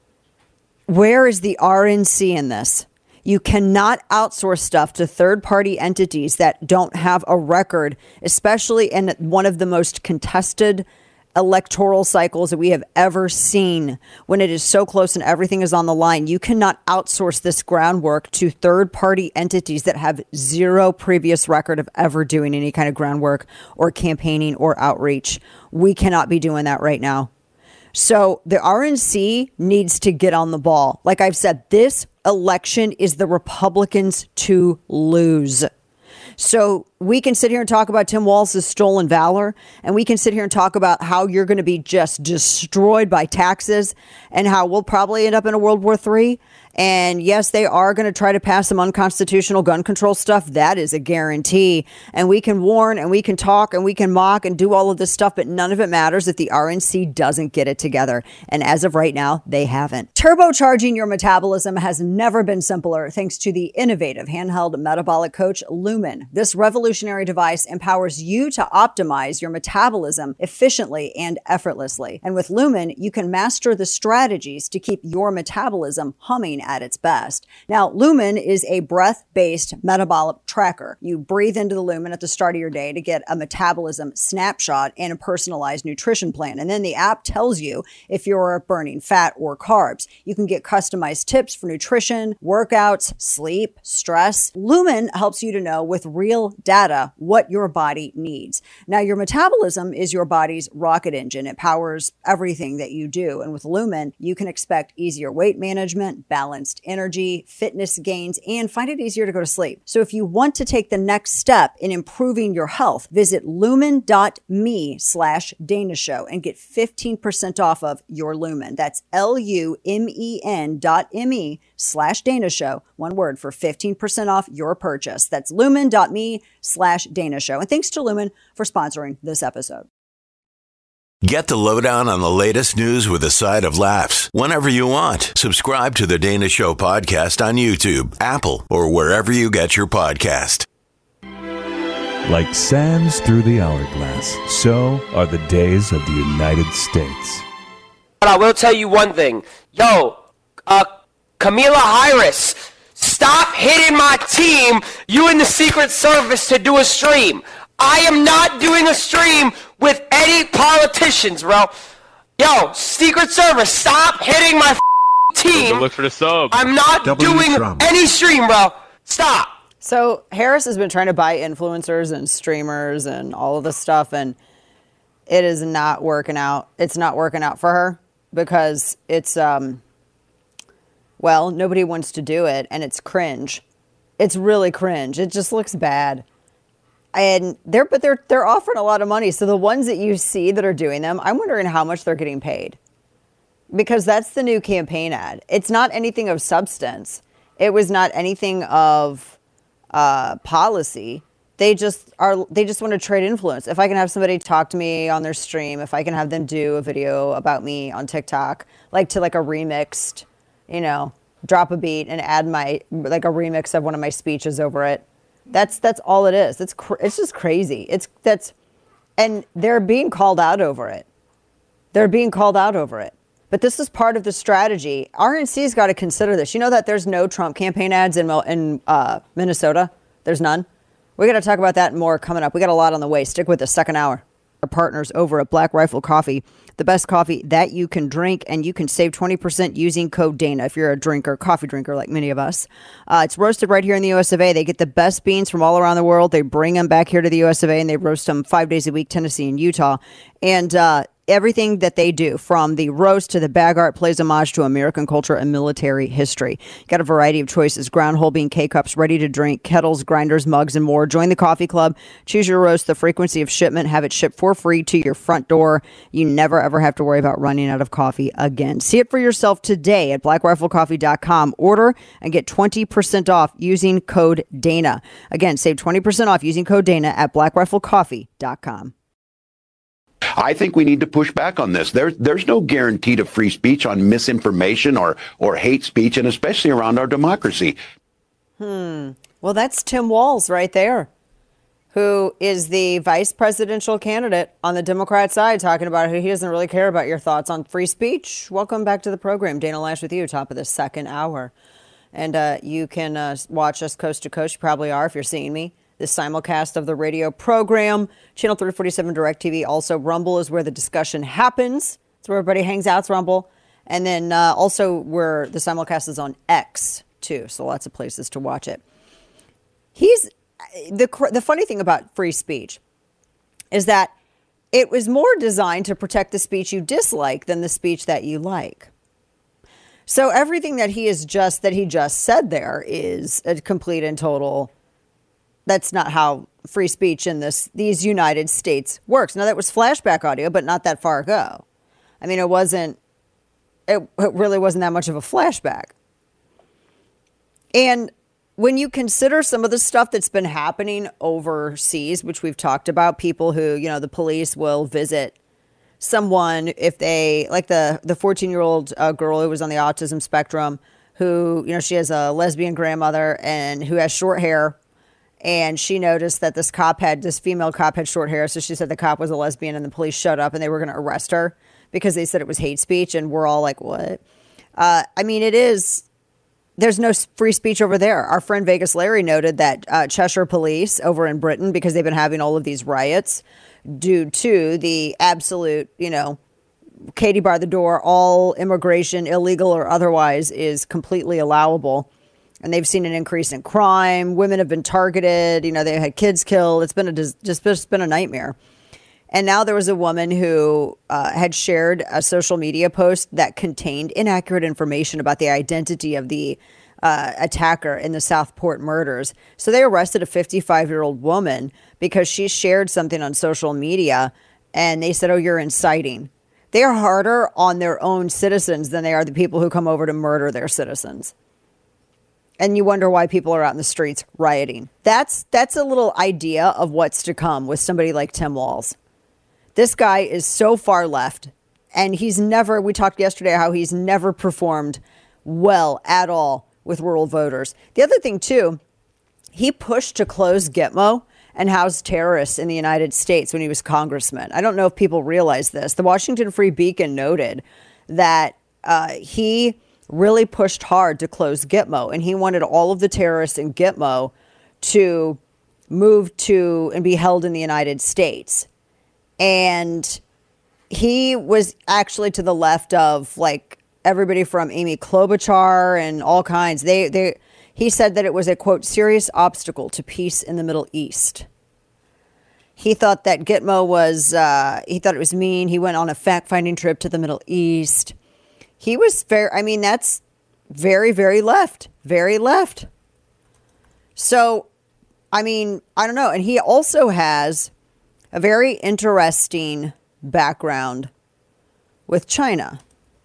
S2: Where is the RNC in this? You cannot outsource stuff to third-party entities that don't have a record, especially in one of the most contested electoral cycles that we have ever seen, when it is so close and everything is on the line. You cannot outsource this groundwork to third-party entities that have zero previous record of ever doing any kind of groundwork or campaigning or outreach. We cannot be doing that right now. So the RNC needs to get on the ball. Like I've said, this election is the Republicans to lose. So we can sit here and talk about Tim Walz's stolen valor, and we can sit here and talk about how you're going to be just destroyed by taxes and how we'll probably end up in a World War III. And yes, they are going to try to pass some unconstitutional gun control stuff. That is a guarantee. And we can warn and we can talk and we can mock and do all of this stuff, but none of it matters if the RNC doesn't get it together. And as of right now, they haven't. Turbocharging your metabolism has never been simpler thanks to the innovative handheld metabolic coach Lumen. This revolutionary device empowers you to optimize your metabolism efficiently and effortlessly. And with Lumen, you can master the strategies to keep your metabolism humming at its best. Now, Lumen is a breath-based metabolic tracker. You breathe into the Lumen at the start of your day to get a metabolism snapshot and a personalized nutrition plan. And then the app tells you if you're burning fat or carbs. You can get customized tips for nutrition, workouts, sleep, stress. Lumen helps you to know with real data what your body needs. Now, your metabolism is your body's rocket engine. It powers everything that you do. And with Lumen, you can expect easier weight management, balanced energy, fitness gains, and find it easier to go to sleep. So if you want to take the next step in improving your health, visit lumen.me/Dana Show and get 15% off of your Lumen. That's lumen.me/Dana Show. One word for 15% off your purchase. That's lumen.me/Dana Show. And thanks to Lumen for sponsoring this episode.
S10: Get the lowdown on the latest news with a side of laughs whenever you want. Subscribe to the Dana Show podcast on YouTube, Apple, or wherever you get your podcast.
S3: Like sands through the hourglass, so are the days of the United States.
S11: But I will tell you one thing. Yo, Kamala Harris, stop hitting my team, you and the Secret Service, to do a stream. I am not doing a stream with any politicians, bro. Yo, Secret Service, stop hitting my team.
S12: Look for the sub.
S11: I'm not doing any stream, bro. Stop.
S2: So Harris has been trying to buy influencers and streamers and all of this stuff, and it is not working out. It's not working out for her because it's, well, nobody wants to do it, and it's cringe. It's really cringe. It just looks bad. And they're offering a lot of money. So the ones that you see that are doing them, I'm wondering how much they're getting paid. Because that's the new campaign ad. It's not anything of substance. It was not anything of policy. They just want to trade influence. If I can have somebody talk to me on their stream, if I can have them do a video about me on TikTok, like a remixed, drop a beat and add a remix of one of my speeches over it. That's all it is. It's just crazy. And they're being called out over it. But this is part of the strategy. RNC's got to consider this. You know that there's no Trump campaign ads in Minnesota? There's none. We got to talk about that more coming up. We got a lot on the way. Stick with the second hour. Our partners over at Black Rifle Coffee, the best coffee that you can drink, and you can save 20% using code Dana if you're a coffee drinker like many of us. It's roasted right here in the US of A. They get the best beans from all around the world. They bring them back here to the US of A, and they roast them 5 days a week, Tennessee and Utah. And everything that they do, from the roast to the bag art, plays homage to American culture and military history. Got a variety of choices: ground whole bean K-cups, ready to drink, kettles, grinders, mugs, and more. Join the coffee club. Choose your roast, the frequency of shipment. Have it shipped for free to your front door. You never, ever have to worry about running out of coffee again. See it for yourself today at blackriflecoffee.com. Order and get 20% off using code Dana. Again, save 20% off using code Dana at blackriflecoffee.com.
S13: I think we need to push back on this. There's no guarantee to free speech on misinformation or hate speech, and especially around our democracy.
S2: Well, that's Tim Walz right there, who is the vice presidential candidate on the Democrat side, talking about who he doesn't really care about your thoughts on free speech. Welcome back to the program. Dana Loesch with you, top of the second hour. And you can watch us coast to coast. You probably are if you're seeing me. The simulcast of the radio program, Channel 347 DirecTV. Also, Rumble is where the discussion happens. It's where everybody hangs out. It's Rumble. And then also where the simulcast is on X, too. So lots of places to watch it. The funny thing about free speech is that it was more designed to protect the speech you dislike than the speech that you like. So everything that he just said there is a complete and total. That's not how free speech in these United States works. Now, that was flashback audio, but not that far ago. I mean, it really wasn't that much of a flashback. And when you consider some of the stuff that's been happening overseas, which we've talked about, people who, the police will visit someone if they, like the 14-year-old girl who was on the autism spectrum, who, she has a lesbian grandmother and who has short hair. And she noticed that this female cop had short hair. So she said the cop was a lesbian, and the police showed up and they were going to arrest her because they said it was hate speech. And we're all like, what? I mean, it is there's no free speech over there. Our friend Vegas Larry noted that Cheshire police over in Britain, because they've been having all of these riots due to the absolute, Katie bar the door, all immigration, illegal or otherwise, is completely allowable. And they've seen an increase in crime. Women have been targeted. They had kids killed. It's been just been a nightmare. And now there was a woman who had shared a social media post that contained inaccurate information about the identity of the attacker in the Southport murders. So they arrested a 55-year-old woman because she shared something on social media, and they said, "Oh, you're inciting." They are harder on their own citizens than they are the people who come over to murder their citizens. And you wonder why people are out in the streets rioting. That's a little idea of what's to come with somebody like Tim Walz. This guy is so far left, and we talked yesterday how he's never performed well at all with rural voters. The other thing, too, he pushed to close Gitmo and house terrorists in the United States when he was congressman. I don't know if people realize this. The Washington Free Beacon noted that he really pushed hard to close Gitmo, and he wanted all of the terrorists in Gitmo to move to and be held in the United States. And he was actually to the left of like everybody from Amy Klobuchar and all kinds. He said that it was a, quote, serious obstacle to peace in the Middle East. He thought that Gitmo was, he thought it was mean. He went on a fact-finding trip to the Middle East. He was that's very, very left. Very left. So, I don't know. And he also has a very interesting background with China.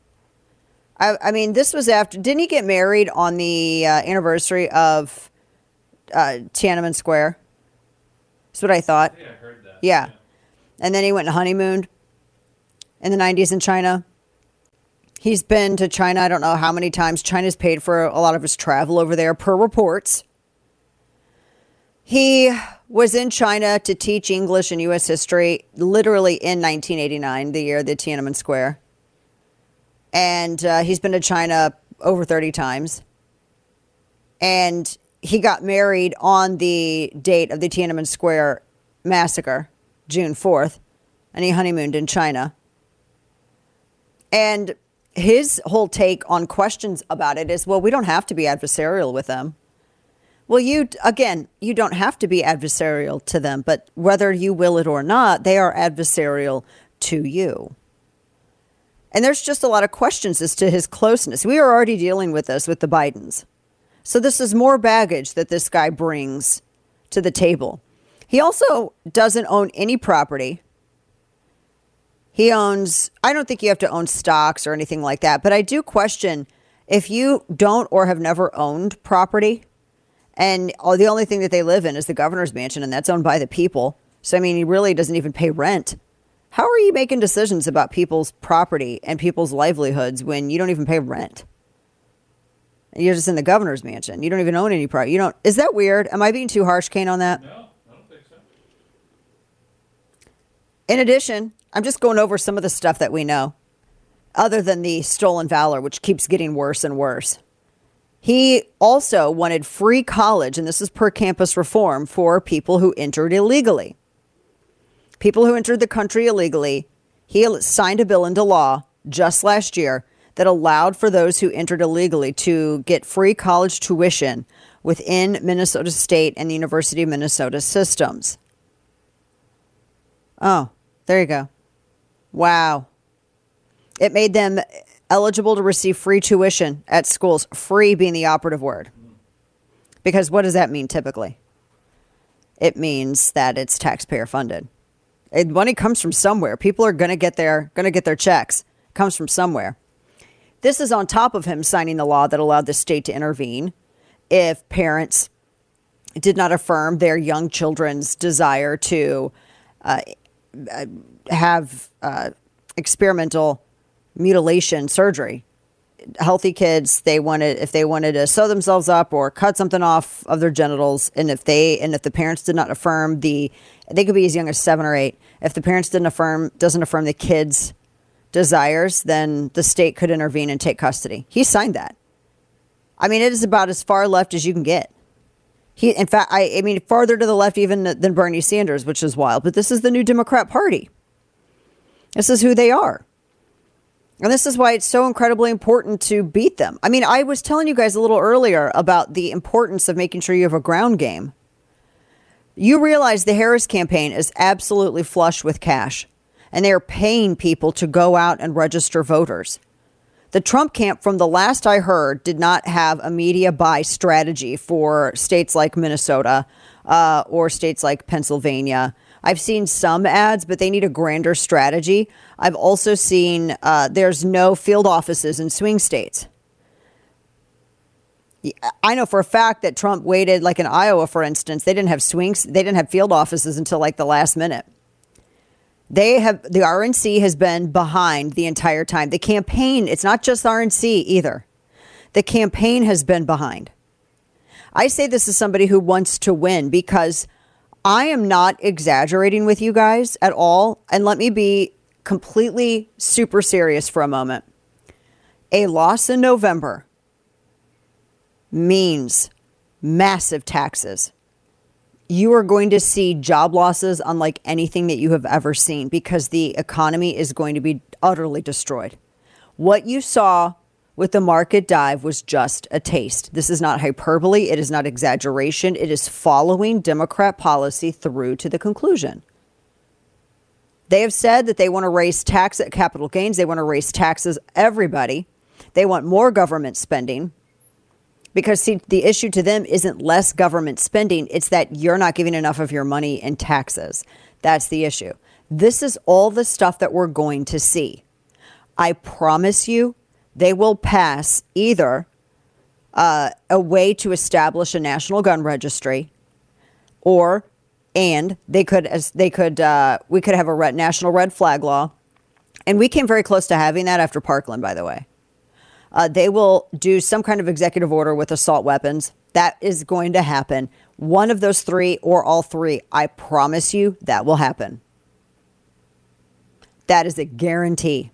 S2: This was after, didn't he get married on the anniversary of Tiananmen Square? That's what I thought.
S12: Yeah, I heard that.
S2: Yeah. And then he went and honeymooned in the 90s in China. He's been to China, I don't know how many times. China's paid for a lot of his travel over there, per reports. He was in China to teach English and U.S. history, literally in 1989, the year the Tiananmen Square. And he's been to China over 30 times. And he got married on the date of the Tiananmen Square massacre, June 4th. And he honeymooned in China. And his whole take on questions about it is, well, we don't have to be adversarial with them. Well, you don't have to be adversarial to them, but whether you will it or not, they are adversarial to you. And there's just a lot of questions as to his closeness. We are already dealing with this with the Bidens. So this is more baggage that this guy brings to the table. He also doesn't own any property. He owns, I don't think you have to own stocks or anything like that, but I do question if you don't or have never owned property, and the only thing that they live in is the governor's mansion, and that's owned by the people. So, he really doesn't even pay rent. How are you making decisions about people's property and people's livelihoods when you don't even pay rent? You're just in the governor's mansion. You don't even own any property. Is that weird? Am I being too harsh, Kane, on that?
S12: No, I don't think so.
S2: In addition, I'm just going over some of the stuff that we know, other than the stolen valor, which keeps getting worse and worse. He also wanted free college, and this is per campus reform, for people who entered illegally. People who entered the country illegally. He signed a bill into law just last year that allowed for those who entered illegally to get free college tuition within Minnesota State and the University of Minnesota systems. Oh, there you go. Wow. It made them eligible to receive free tuition at schools, free being the operative word. Because what does that mean typically? It means that it's taxpayer funded. Money comes from somewhere. People are going to get their checks. It comes from somewhere. This is on top of him signing the law that allowed the state to intervene if parents did not affirm their young children's desire to have experimental mutilation surgery. Healthy kids, if they wanted to sew themselves up or cut something off of their genitals, and if the parents did not affirm they could be as young as 7 or 8. If the parents doesn't affirm the kids' desires, then the state could intervene and take custody. He signed that. I mean, it is about as far left as you can get. In fact, I mean, farther to the left even than Bernie Sanders, which is wild. But this is the new Democrat Party. This is who they are. And this is why it's so incredibly important to beat them. I mean, I was telling you guys a little earlier about the importance of making sure you have a ground game. You realize the Harris campaign is absolutely flush with cash, and they are paying people to go out and register voters. The Trump camp, from the last I heard, did not have a media buy strategy for states like Minnesota or states like Pennsylvania. I've seen some ads, but they need a grander strategy. I've also seen there's no field offices in swing states. I know for a fact that Trump waited, like in Iowa, for instance, they didn't have swings. They didn't have field offices until like the last minute. The RNC has been behind the entire time. The campaign, it's not just RNC either. The campaign has been behind. I say this as somebody who wants to win because I am not exaggerating with you guys at all. And let me be completely super serious for a moment. A loss in November means massive taxes. You are going to see job losses unlike anything that you have ever seen because the economy is going to be utterly destroyed. What you saw with the market dive was just a taste. This is not hyperbole. It is not exaggeration. It is following Democrat policy through to the conclusion. They have said that they want to raise tax at capital gains. They want to raise taxes everybody. They want more government spending. Because, see, the issue to them isn't less government spending. It's that you're not giving enough of your money in taxes. That's the issue. This is all the stuff that we're going to see. I promise you they will pass either a way to establish a national gun registry we could have a national red flag law. And we came very close to having that after Parkland, by the way. They will do some kind of executive order with assault weapons. That is going to happen. One of those three or all three, I promise you that will happen. That is a guarantee.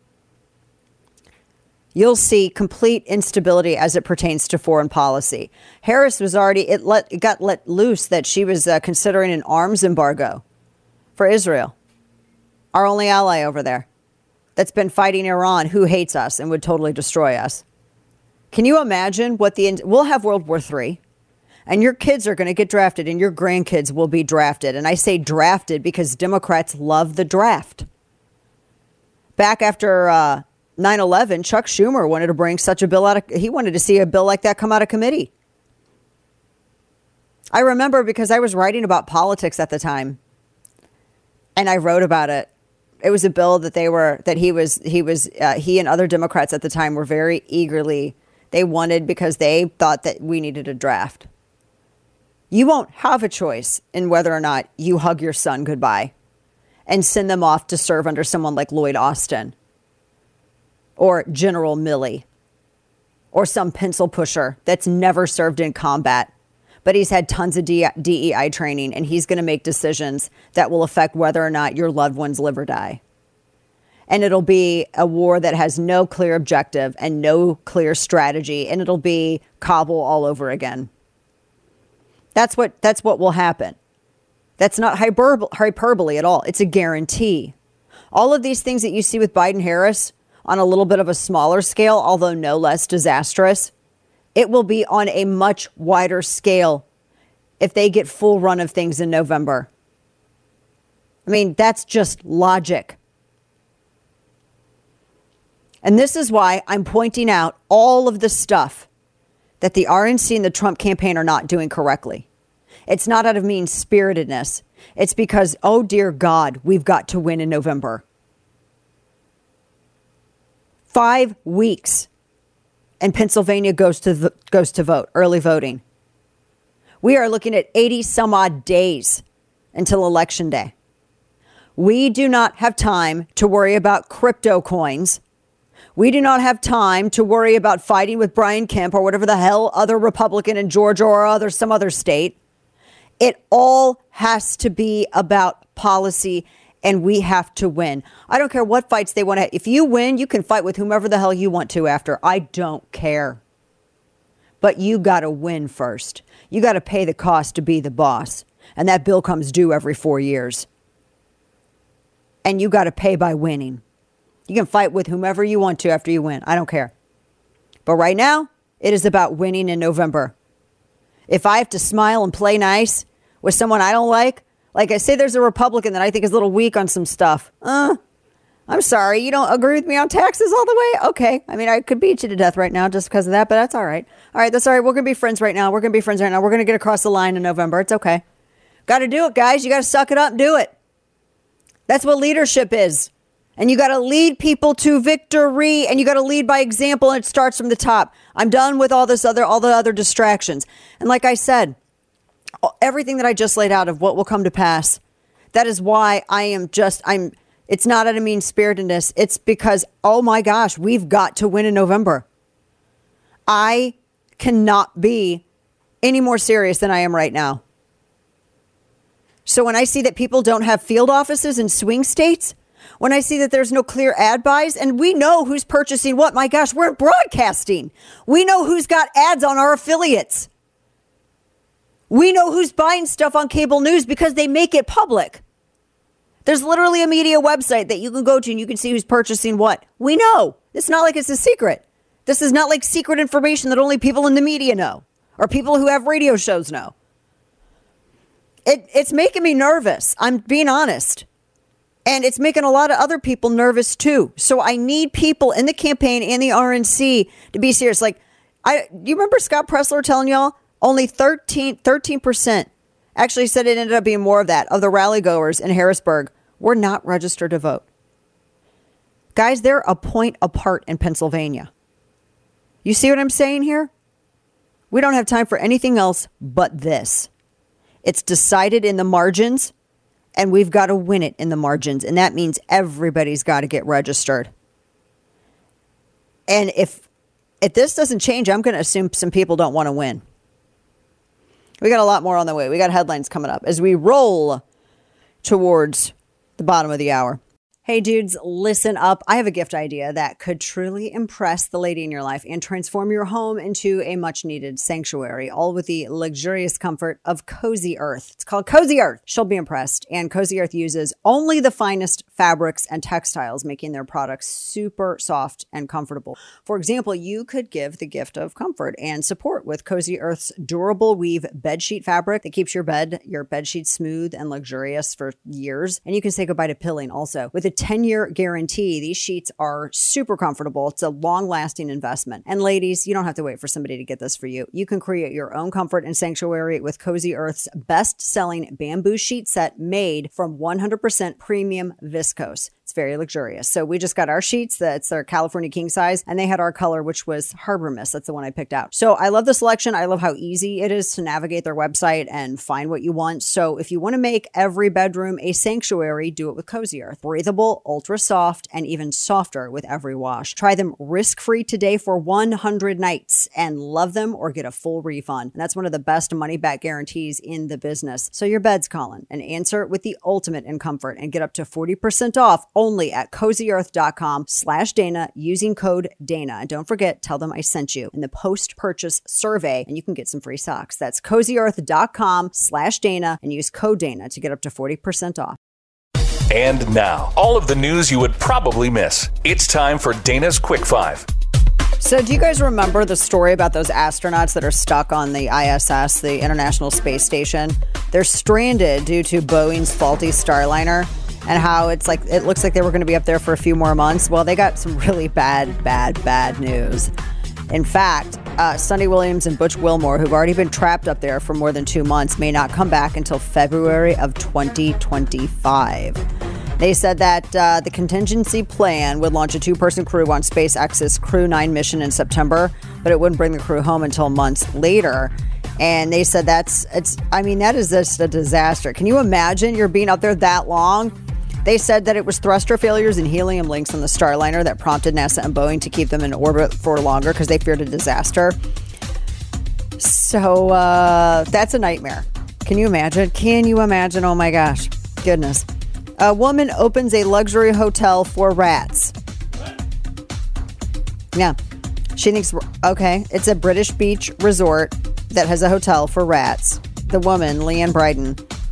S2: You'll see complete instability as it pertains to foreign policy. Harris was already, it got let loose that she was considering an arms embargo for Israel, our only ally over there. That's been fighting Iran, who hates us and would totally destroy us. Can you imagine we'll have World War III, and your kids are going to get drafted, and your grandkids will be drafted. And I say drafted because Democrats love the draft. Back after 9/11, Chuck Schumer wanted to bring such a bill he wanted to see a bill like that come out of committee. I remember because I was writing about politics at the time, and I wrote about it. It was a bill that he and other Democrats at the time were very eagerly, they wanted because they thought that we needed a draft. You won't have a choice in whether or not you hug your son goodbye and send them off to serve under someone like Lloyd Austin or General Milley or some pencil pusher that's never served in combat. But he's had tons of DEI training, and he's going to make decisions that will affect whether or not your loved ones live or die. And it'll be a war that has no clear objective and no clear strategy, and it'll be Kabul all over again. That's what will happen. That's not hyperbole at all. It's a guarantee. All of these things that you see with Biden-Harris on a little bit of a smaller scale, although no less disastrous, it will be on a much wider scale if they get full run of things in November. I mean, that's just logic. And this is why I'm pointing out all of the stuff that the RNC and the Trump campaign are not doing correctly. It's not out of mean-spiritedness. It's because, oh dear God, we've got to win in November. 5 weeks. And Pennsylvania goes to vote, early voting. We are looking at 80 some odd days until Election Day. We do not have time to worry about crypto coins. We do not have time to worry about fighting with Brian Kemp or whatever the hell other Republican in Georgia or some other state. It all has to be about policy, and we have to win. I don't care what fights they want to have. If you win, you can fight with whomever the hell you want to after. I don't care. But you got to win first. You got to pay the cost to be the boss. And that bill comes due every 4 years. And you got to pay by winning. You can fight with whomever you want to after you win. I don't care. But right now, it is about winning in November. If I have to smile and play nice with someone I don't like I say there's a Republican that I think is a little weak on some stuff. I'm sorry, you don't agree with me on taxes all the way? Okay. I mean, I could beat you to death right now just because of that, but that's all right. All right, that's all right. We're going to be friends right now. We're going to get across the line in November. It's okay. Got to do it, guys. You got to suck it up and do it. That's what leadership is. And you got to lead people to victory, and you got to lead by example, and it starts from the top. I'm done with all the other distractions. And like I said, everything that I just laid out of what will come to pass, that is why it's not out of mean-spiritedness. It's because, oh my gosh, we've got to win in November. I cannot be any more serious than I am right now. So when I see that people don't have field offices in swing states, when I see that there's no clear ad buys, and we know who's purchasing what, my gosh, we're broadcasting. We know who's got ads on our affiliates. We know who's buying stuff on cable news because they make it public. There's literally a media website that you can go to and you can see who's purchasing what. We know. It's not like it's a secret. This is not like secret information that only people in the media know or people who have radio shows know. It's making me nervous. I'm being honest. And it's making a lot of other people nervous too. So I need people in the campaign and the RNC to be serious. Like, you remember Scott Pressler telling y'all only 13% actually said it ended up being more of that, of the rally goers in Harrisburg were not registered to vote. Guys, they're a point apart in Pennsylvania. You see what I'm saying here? We don't have time for anything else but this. It's decided in the margins, and we've got to win it in the margins. And that means everybody's got to get registered. And if this doesn't change, I'm going to assume some people don't want to win. We got a lot more on the way. We got headlines coming up as we roll towards the bottom of the hour. Hey dudes, listen up. I have a gift idea that could truly impress the lady in your life and transform your home into a much needed sanctuary, all with the luxurious comfort of Cozy Earth. It's called Cozy Earth. She'll be impressed. And Cozy Earth uses only the finest fabrics and textiles, making their products super soft and comfortable. For example, you could give the gift of comfort and support with Cozy Earth's durable weave bedsheet fabric that keeps your bedsheet smooth and luxurious for years. And you can say goodbye to pilling also. With a 10-year guarantee, these sheets are super comfortable. It's a long-lasting investment. And ladies, you don't have to wait for somebody to get this for you. You can create your own comfort and sanctuary with Cozy Earth's best-selling bamboo sheet set made from 100% premium viscose. It's very luxurious. So we just got our sheets. That's their California king size. And they had our color, which was Harbor Mist. That's the one I picked out. So I love the selection. I love how easy it is to navigate their website and find what you want. So if you want to make every bedroom a sanctuary, do it with Cozy Earth. Breathable, ultra soft, and even softer with every wash. Try them risk-free today for 100 nights and love them or get a full refund. And that's one of the best money-back guarantees in the business. So your bed's calling, and answer with the ultimate in comfort and get up to 40% off only at CozyEarth.com/Dana using code Dana. And don't forget, tell them I sent you in the post-purchase survey and you can get some free socks. That's CozyEarth.com/Dana and use code Dana to get up to 40% off.
S9: And now, all of the news you would probably miss. It's time for Dana's Quick Five.
S2: So do you guys remember the story about those astronauts that are stuck on the ISS, the International Space Station? They're stranded due to Boeing's faulty Starliner. And how it looks like they were going to be up there for a few more months. Well, they got some really bad news. In fact, Sunny Williams and Butch Wilmore, who've already been trapped up there for more than 2 months, may not come back until February of 2025. They said that the contingency plan would launch a 2-person crew on SpaceX's Crew 9 mission in September, but it wouldn't bring the crew home until months later. And they said that is just a disaster. Can you imagine you're being up there that long? They said that it was thruster failures and helium leaks on the Starliner that prompted NASA and Boeing to keep them in orbit for longer because they feared a disaster. So that's a nightmare. Can you imagine? Oh my gosh. Goodness. A woman opens a luxury hotel for rats. Yeah. She thinks, okay, it's a British beach resort that has a hotel for rats. The woman, Leanne Bryden,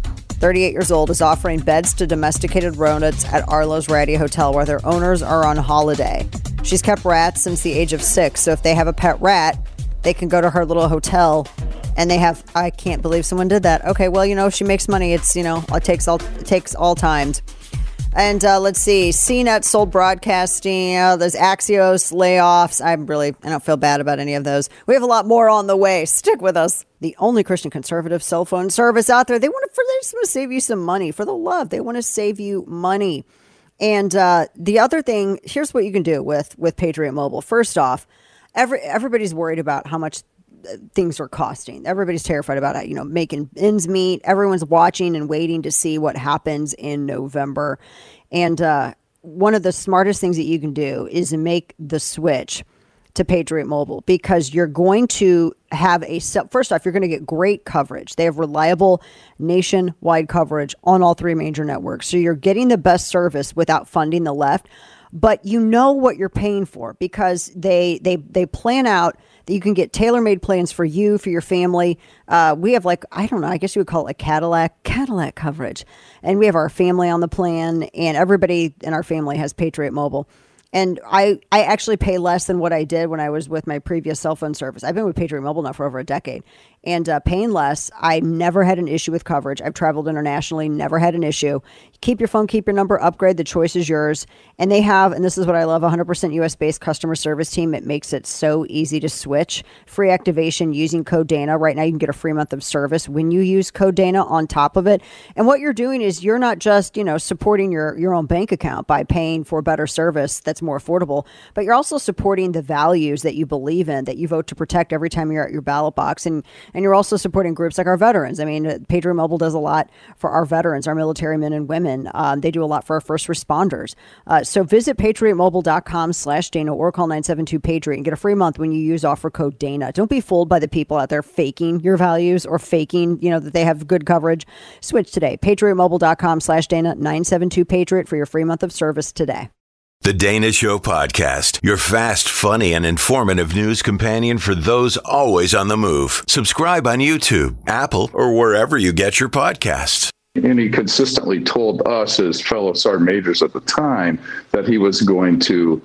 S2: 38 years old, is offering beds to domesticated rodents at Arlo's Ratty Hotel where their owners are on holiday. She's kept rats since the age of 6, so if they have a pet rat, they can go to her little hotel and they have, I can't believe someone did that. Okay, well, if she makes money, it's, it takes all times. And let's see, CNET sold broadcasting, there's Axios layoffs. I don't feel bad about any of those. We have a lot more on the way. Stick with us. The only Christian conservative cell phone service out there. They just want to save you some money. For the love, they want to save you money. And the other thing, here's what you can do with Patriot Mobile. First off, everybody's worried about how much things are costing. Everybody's terrified about it, making ends meet. Everyone's watching and waiting to see what happens in November. And one of the smartest things that you can do is make the switch to Patriot Mobile, because you're going to have first off, you're going to get great coverage. They have reliable nationwide coverage on all 3 major networks. So you're getting the best service without funding the left, but you know what you're paying for, because they plan out that you can get tailor-made plans for you, for your family. We have I guess you would call it Cadillac coverage. And we have our family on the plan, and everybody in our family has Patriot Mobile. And I actually pay less than what I did when I was with my previous cell phone service. I've been with Patriot Mobile now for over a decade. And paying less, I never had an issue with coverage. I've traveled internationally, never had an issue. Keep your phone, keep your number, upgrade. The choice is yours. And they have, and this is what I love, 100% US-based customer service team. It makes it so easy to switch. Free activation using code Dana. Right now you can get a free month of service when you use code Dana on top of it. And what you're doing is you're not just, supporting your own bank account by paying for better service that's more affordable, but you're also supporting the values that you believe in, that you vote to protect every time you're at your ballot box. And you're also supporting groups like our veterans. I mean, Patriot Mobile does a lot for our veterans, our military men and women. They do a lot for our first responders. So visit patriotmobile.com/Dana or call 972-PATRIOT and get a free month when you use offer code Dana. Don't be fooled by the people out there faking your values or faking, that they have good coverage. Switch today. patriotmobile.com/Dana, 972-PATRIOT for your free month of service today.
S10: The Dana Show Podcast, your fast, funny, and informative news companion for those always on the move. Subscribe on YouTube, Apple, or wherever you get your podcasts.
S12: And he consistently told us as fellow sergeant majors at the time that he was going to,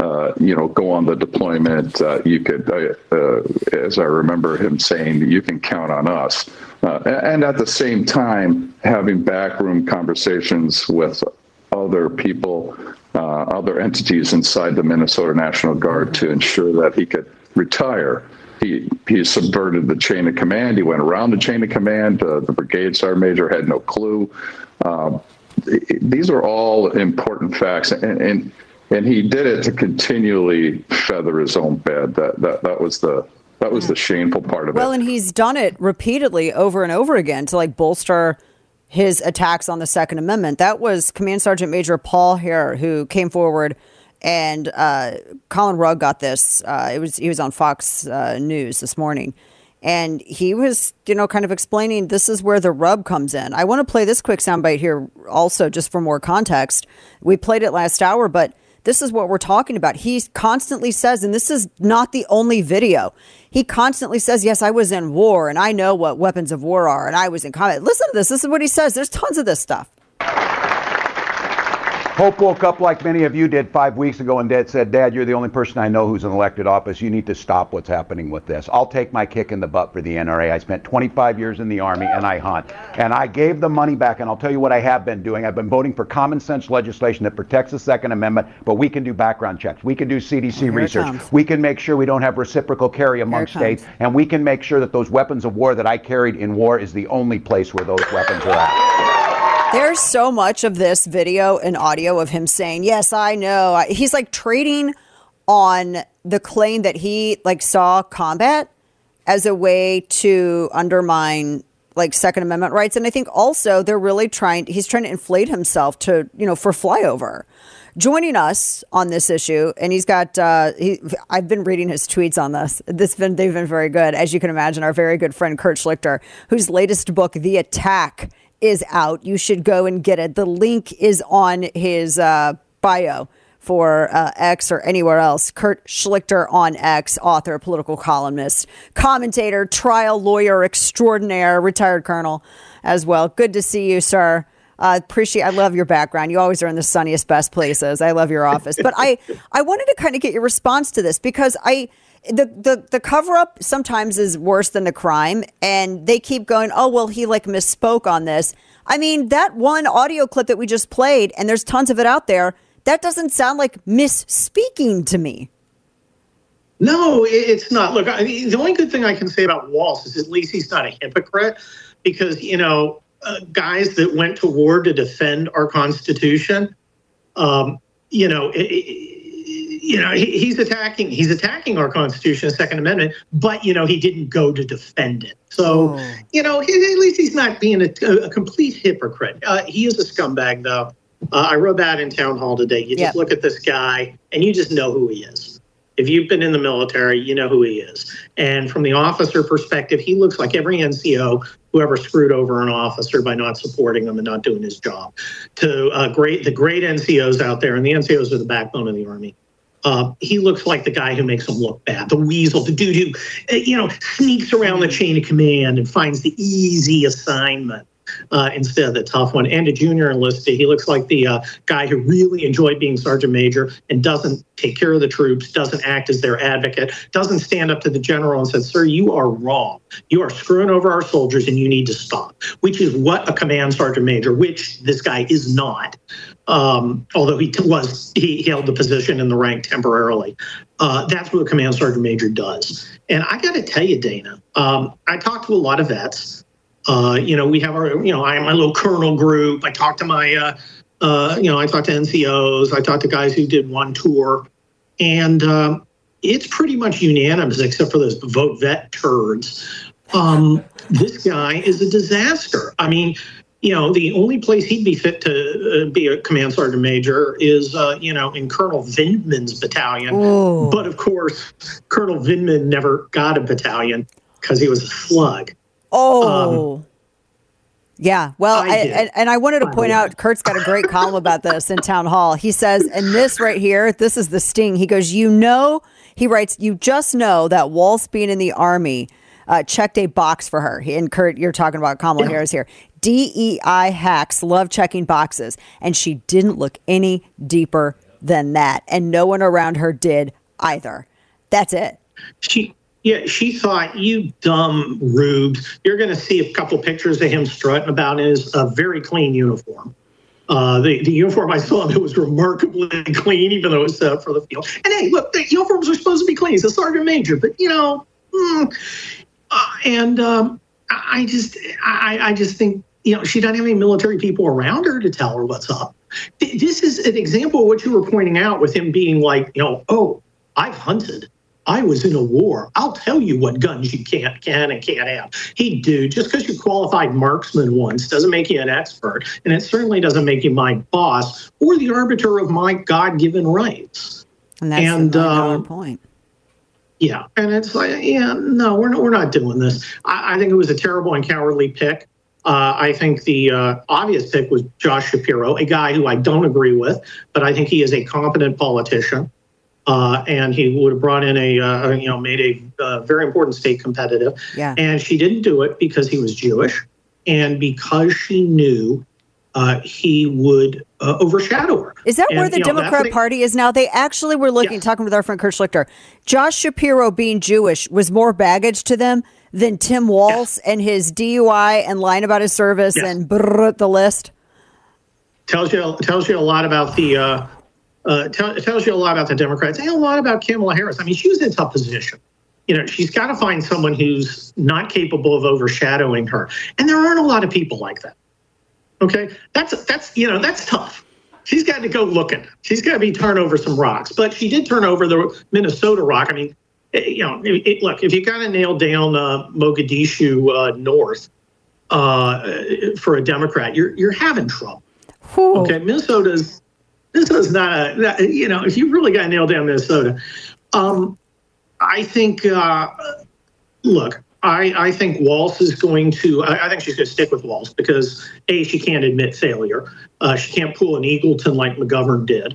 S12: go on the deployment. You could, as I remember him saying, you can count on us. And at the same time, having backroom conversations with other people, other entities inside the Minnesota National Guard to ensure that he could retire. He subverted the chain of command. He went around the chain of command. The brigade sergeant major had no clue. These are all important facts, and he did it to continually feather his own bed. That was the shameful part of it.
S2: Well, and he's done it repeatedly over and over again to bolster his attacks on the Second Amendment. That was Command Sergeant Major Paul Hare who came forward, and Colin Rugg got this. He was on Fox News this morning, and he was, kind of explaining this is where the rub comes in. I want to play this quick soundbite here also just for more context. We played it last hour, but this is what we're talking about. He constantly says, and this is not the only video, he constantly says, yes, I was in war and I know what weapons of war are and I was in combat. Listen to this. This is what he says. There's tons of this stuff.
S4: Hope woke up like many of you did 5 weeks ago and said, Dad, you're the only person I know who's in elected office. You need to stop what's happening with this. I'll take my kick in the butt for the NRA. I spent 25 years in the Army and I hunt. And I gave the money back, and I'll tell you what I have been doing. I've been voting for common sense legislation that protects the Second Amendment, but we can do background checks. We can do CDC research. We can make sure we don't have reciprocal carry among states, and we can make sure that those weapons of war that I carried in war is the only place where those weapons are at.
S2: There's so much of this video and audio of him saying, yes, I know. He's trading on the claim that he saw combat as a way to undermine Second Amendment rights. And I think also they're really he's trying to inflate himself to, for flyover. Joining us on this issue, and he's got, I've been reading his tweets on this. They've been very good. As you can imagine, our very good friend Kurt Schlichter, whose latest book, The Attack, is out. You should go and get it. The link is on his bio for X or anywhere else. Kurt Schlichter on X, author, political columnist, commentator, trial lawyer extraordinaire, retired colonel as well. Good to see you, sir. I love your background. You always are in the sunniest, best places. I love your office. But I wanted to kind of get your response to this because the cover up sometimes is worse than the crime. And they keep going, oh, well, he misspoke on this. I mean, that one audio clip that we just played, and there's tons of it out there, that doesn't sound like misspeaking to me.
S14: No, it's not. Look, the only good thing I can say about Walz is at least he's not a hypocrite because, guys that went to war to defend our Constitution, he's attacking our Constitution, the Second Amendment, but, he didn't go to defend it. So, at least he's not being a complete hypocrite. He is a scumbag, though. I wrote that in Town Hall today. You just look at this guy and you just know who he is. If you've been in the military, you know who he is. And from the officer perspective, he looks like every NCO who ever screwed over an officer by not supporting him and not doing his job. To the great NCOs out there, and the NCOs are the backbone of the Army. He looks like the guy who makes them look bad, the weasel, the dude who, sneaks around the chain of command and finds the easy assignment instead of the tough one. And a junior enlisted, he looks like the guy who really enjoyed being sergeant major and doesn't take care of the troops, doesn't act as their advocate, doesn't stand up to the general and says, sir, you are wrong. You are screwing over our soldiers and you need to stop, which is what a command sergeant major, which this guy is not. Although he held the position in the rank temporarily. That's what a command sergeant major does. And I got to tell you, Dana, I talked to a lot of vets. We have our, I have my little colonel group. I talk to my, I talk to NCOs. I talk to guys who did one tour. And it's pretty much unanimous, except for those vote vet turds. This guy is a disaster. I mean, the only place he'd be fit to be a command sergeant major is, in Colonel Vindman's battalion. Ooh. But of course, Colonel Vindman never got a battalion because he was a slug.
S2: Oh, yeah. Well, I wanted to point out, Kurt's got a great column about this in Town Hall. He says, and this right here, this is the sting. He goes, he writes, you just know that Walz being in the Army checked a box for her. And Kurt, you're talking about Kamala Harris here. DEI hacks love checking boxes. And she didn't look any deeper than that. And no one around her did either. That's it.
S14: She thought, you dumb rubes, you're going to see a couple pictures of him strutting about in his very clean uniform. The uniform I saw him, it was remarkably clean, even though it was set up for the field. And hey, look, the uniforms are supposed to be clean. He's a sergeant major, but I just think, she doesn't have any military people around her to tell her what's up. This is an example of what you were pointing out with him being like, I've hunted. I was in a war. I'll tell you what guns you can and can't have. Hey, dude, just because you qualified marksman once doesn't make you an expert. And it certainly doesn't make you my boss or the arbiter of my God-given rights.
S2: And that's the point.
S14: Yeah. And it's like, no, we're not doing this. I think it was a terrible and cowardly pick. I think the obvious pick was Josh Shapiro, a guy who I don't agree with, but I think he is a competent politician. And he would have brought in made a very important state competitive. Yeah. And she didn't do it because he was Jewish and because she knew he would overshadow her.
S2: Is that where the Democrat Party is now? They actually were talking with our friend Kurt Schlichter. Josh Shapiro being Jewish was more baggage to them than Tim Walz and his DUI and lying about his service and the list.
S14: Tells you a lot about the tells you a lot about the Democrats and a lot about Kamala Harris. I mean, she was in a tough position. She's got to find someone who's not capable of overshadowing her. And there aren't a lot of people like that. Okay? That's tough. She's got to go looking. She's got to be turn over some rocks. But she did turn over the Minnesota rock. I mean, look, if you got to nail down Mogadishu North for a Democrat, you're having trouble. Whew. Okay? Minnesota's not if you really got to nail down Minnesota, I think, look, I think Walz is going to, I think she's going to stick with Walz because, A, she can't admit failure. She can't pull an Eagleton like McGovern did.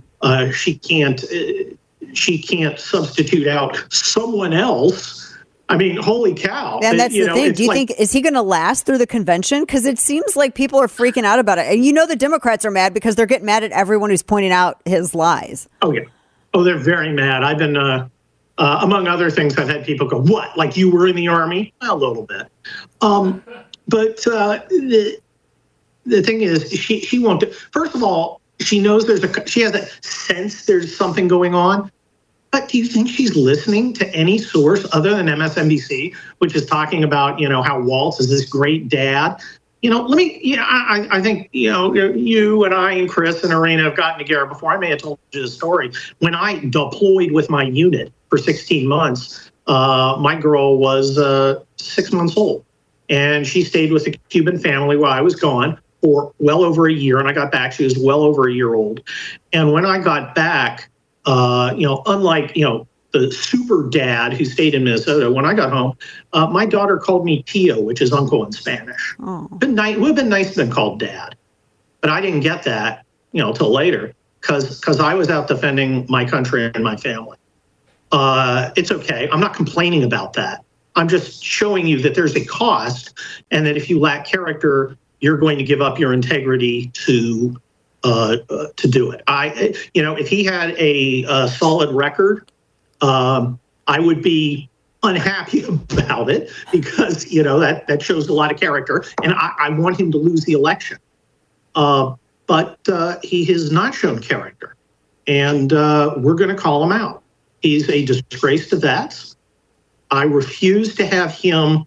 S14: She can't substitute out someone else. I mean, holy cow.
S2: And that's the thing. Do you think, is he going to last through the convention? Because it seems like people are freaking out about it. And the Democrats are mad because they're getting mad at everyone who's pointing out his lies.
S14: Oh, yeah. Oh, they're very mad. I've been, among other things, I've had people go, what? Like you were in the Army? A little bit. But the thing is, she won't. First of all, she knows she has a sense there's something going on. But do you think she's listening to any source other than MSNBC, which is talking about, how Walz is this great dad? I think, you and I and Chris and Irina have gotten together before. I may have told you the story. When I deployed with my unit for 16 months, my girl was 6 months old. And she stayed with a Cuban family while I was gone for well over a year. And I got back, she was well over a year old. And when I got back, unlike, the super dad who stayed in Minnesota, when I got home, my daughter called me Tio, which is uncle in Spanish. It would have been nice to be called dad. But I didn't get that, till later because I was out defending my country and my family. It's okay. I'm not complaining about that. I'm just showing you that there's a cost and that if you lack character, you're going to give up your integrity to do it. If he had a solid record, I would be unhappy about it because, that shows a lot of character and I want him to lose the election. But he has not shown character and we're going to call him out. He's a disgrace to vets. I refuse to have him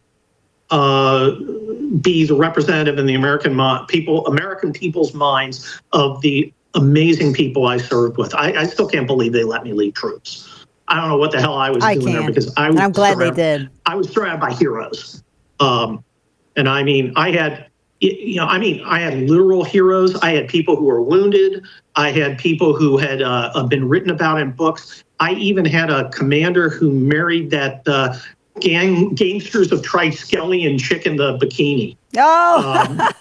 S14: be the representative in the American people's minds of the amazing people I served with. I still can't believe they let me lead troops. I don't know what the hell I was doing there because I'm glad they did. I was surrounded by heroes. And I mean, I had literal heroes. I had people who were wounded. I had people who had been written about in books. I even had a commander who married that gangsters of Triskelion chick in the bikini.
S2: Oh,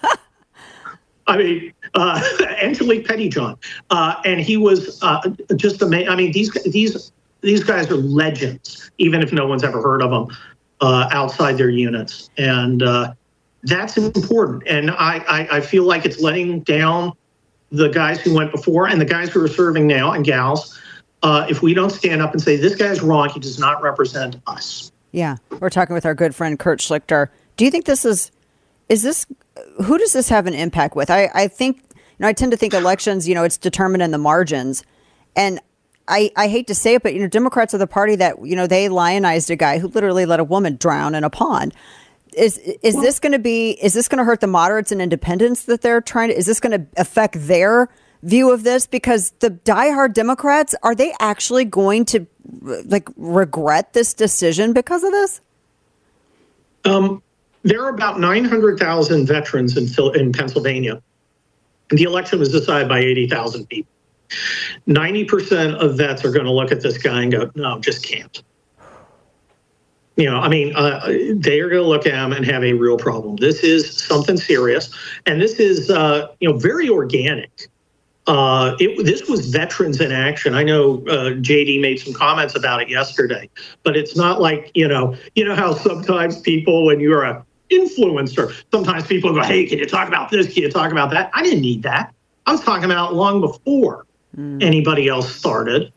S14: Angelique Pettyjohn, and he was just amazing. I mean, these guys are legends, even if no one's ever heard of them outside their units, and that's important. And I feel like it's letting down the guys who went before and the guys who are serving now and gals. If we don't stand up and say this guy's wrong, he does not represent us.
S2: Yeah, we're talking with our good friend Kurt Schlichter. Do you think this is this, who does this have an impact with? I think, I tend to think elections, it's determined in the margins. And I hate to say it, but, Democrats are the party that, they lionized a guy who literally let a woman drown in a pond. Is this going to hurt the moderates and independents that they're trying to, is this going to affect their view of this? Because the diehard Democrats, are they actually going to regret this decision because of this?
S14: There are about 900,000 veterans in Pennsylvania. The election was decided by 80,000 people. 90% of vets are going to look at this guy and go, no, just can't. They are going to look at him and have a real problem. This is something serious. And this is, very organic. This was veterans in action. I know JD made some comments about it yesterday, but it's not like, how sometimes people, when you're an influencer, sometimes people go, hey, can you talk about this? Can you talk about that? I didn't need that. I was talking about it long before anybody else started.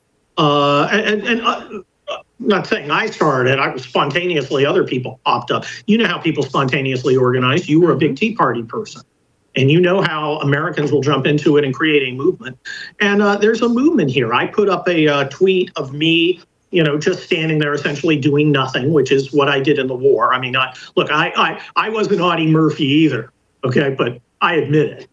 S14: Not saying I started it. I was spontaneously, other people popped up. You know how people spontaneously organize. You were a big Tea Party person. And you know how Americans will jump into it and create a movement. And there's a movement here. I put up a tweet of me, just standing there essentially doing nothing, which is what I did in the war. I mean, I wasn't Audie Murphy either, okay? But I admit it.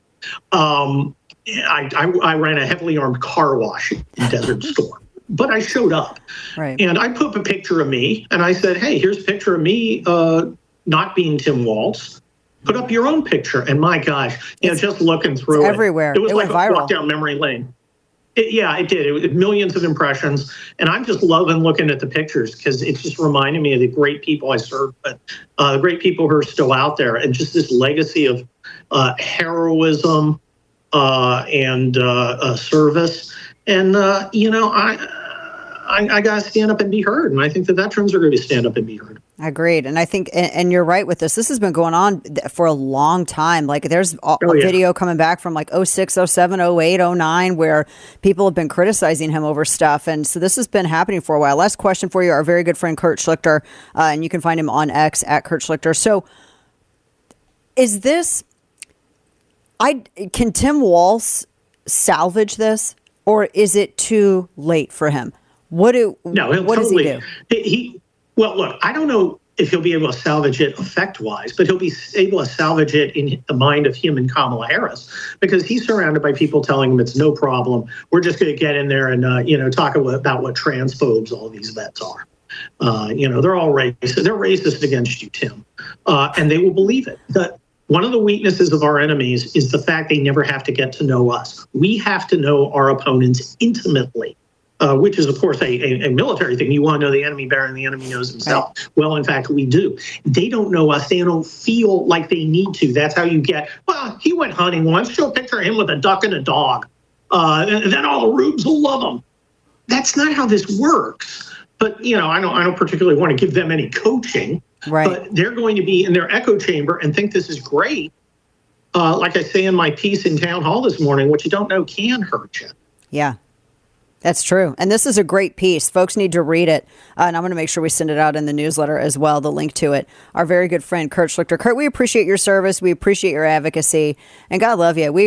S14: I ran a heavily armed car wash in Desert Storm. But I showed up. Right. And I put up a picture of me, and I said, hey, here's a picture of me not being Tim Walz. Put up your own picture. And my gosh, just looking through
S2: everywhere.
S14: It was like
S2: viral.
S14: a walk down memory lane. It did. It was millions of impressions. And I'm just loving looking at the pictures because it's just reminding me of the great people I served with, the great people who are still out there, and just this legacy of heroism and service. And, I got to stand up and be heard. And I think the veterans are going to stand up and be heard.
S2: Agreed. And I think, and you're right with this. This has been going on for a long time. Like there's a video coming back from like 06, 07, 08, 09, where people have been criticizing him over stuff. And so this has been happening for a while. Last question for you, our very good friend, Kurt Schlichter, and you can find him on X at Kurt Schlichter. So is this, can Tim Walz salvage this, or is it too late for him? What does he do?
S14: Well, look, I don't know if he'll be able to salvage it effect-wise, but he'll be able to salvage it in the mind of him and Kamala Harris, because he's surrounded by people telling him it's no problem. We're just going to get in there and, talk about what transphobes all these vets are. They're all racist. They're racist against you, Tim. And they will believe it. One of the weaknesses of our enemies is the fact they never have to get to know us. We have to know our opponents intimately. Which is, of course, a military thing. You want to know the enemy better than the enemy knows himself. Right. Well, in fact, we do. They don't know us. They don't feel like they need to. That's how you get, he went hunting once. Show a picture of him with a duck and a dog. And then all the rubes will love him. That's not how this works. But, I don't particularly want to give them any coaching. Right. But they're going to be in their echo chamber and think this is great. Like I say in my piece in Town Hall this morning, what you don't know can hurt you.
S2: Yeah. That's true. And this is a great piece. Folks need to read it. And I'm going to make sure we send it out in the newsletter as well, the link to it. Our very good friend, Kurt Schlichter. Kurt, we appreciate your service. We appreciate your advocacy. And God love you.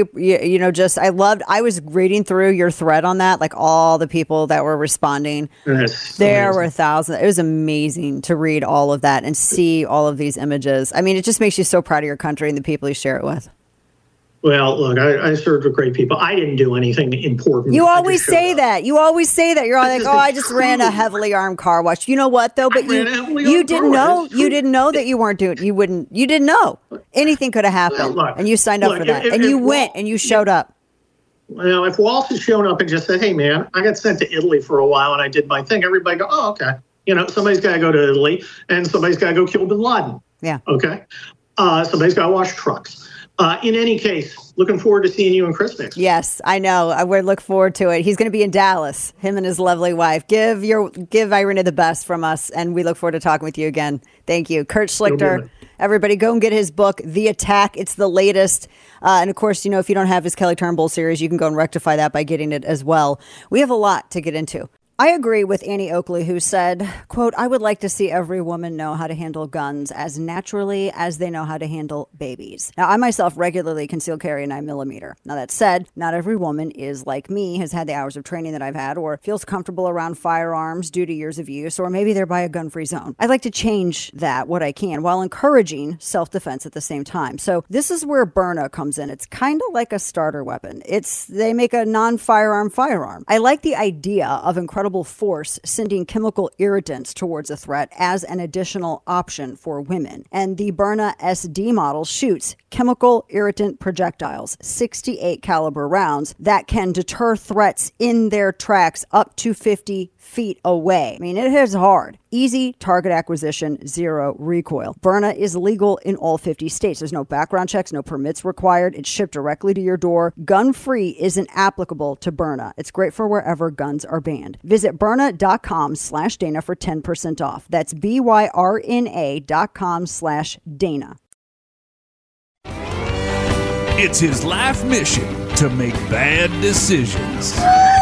S2: I was reading through your thread on that, like all the people that were responding. There were thousands. It was amazing to read all of that and see all of these images. I mean, it just makes you so proud of your country and the people you share it with.
S14: Well, look, I served with great people. I didn't do anything important.
S2: You always say that. You're like, I just ran a heavily armed car wash. You know what, though? But you didn't know. You didn't know that you weren't doing it. You didn't know. Anything could have happened. Well, and you signed up for that. And you went and you showed up.
S14: Well, if Walz had shown up and just said, hey, man, I got sent to Italy for a while and I did my thing, everybody go, oh, okay. Somebody's got to go to Italy and somebody's got to go kill bin Laden.
S2: Yeah.
S14: Okay. Somebody's got to wash trucks. In any case, looking forward to seeing you in Christmas.
S2: Yes, I know. We look forward to it. He's going to be in Dallas, him and his lovely wife. Give Irina the best from us, and we look forward to talking with you again. Thank you. Kurt Schlichter. Everybody go and get his book, The Attack. It's the latest. And of course, if you don't have his Kelly Turnbull series, you can go and rectify that by getting it as well. We have a lot to get into. I agree with Annie Oakley, who said, quote, I would like to see every woman know how to handle guns as naturally as they know how to handle babies. Now, I myself regularly conceal carry a 9mm. Now, that said, not every woman is like me, has had the hours of training that I've had, or feels comfortable around firearms due to years of use, or maybe they're by a gun-free zone. I'd like to change that, what I can, while encouraging self-defense at the same time. So this is where Byrna comes in. It's kind of like a starter weapon. They make a non-firearm firearm. I like the idea of incredible force sending chemical irritants towards a threat as an additional option for women. And the Byrna SD model shoots chemical irritant projectiles, 68 caliber rounds that can deter threats in their tracks up to 50 feet away. I mean, it hits hard. Easy target acquisition, zero recoil. Byrna is legal in all 50 states. There's no background checks, no permits required. It's shipped directly to your door. Gun-free isn't applicable to Byrna. It's great for wherever guns are banned. Visit Byrna.com/Dana for 10% off. That's BYRNA.com/Dana.
S3: It's his life mission to make bad decisions.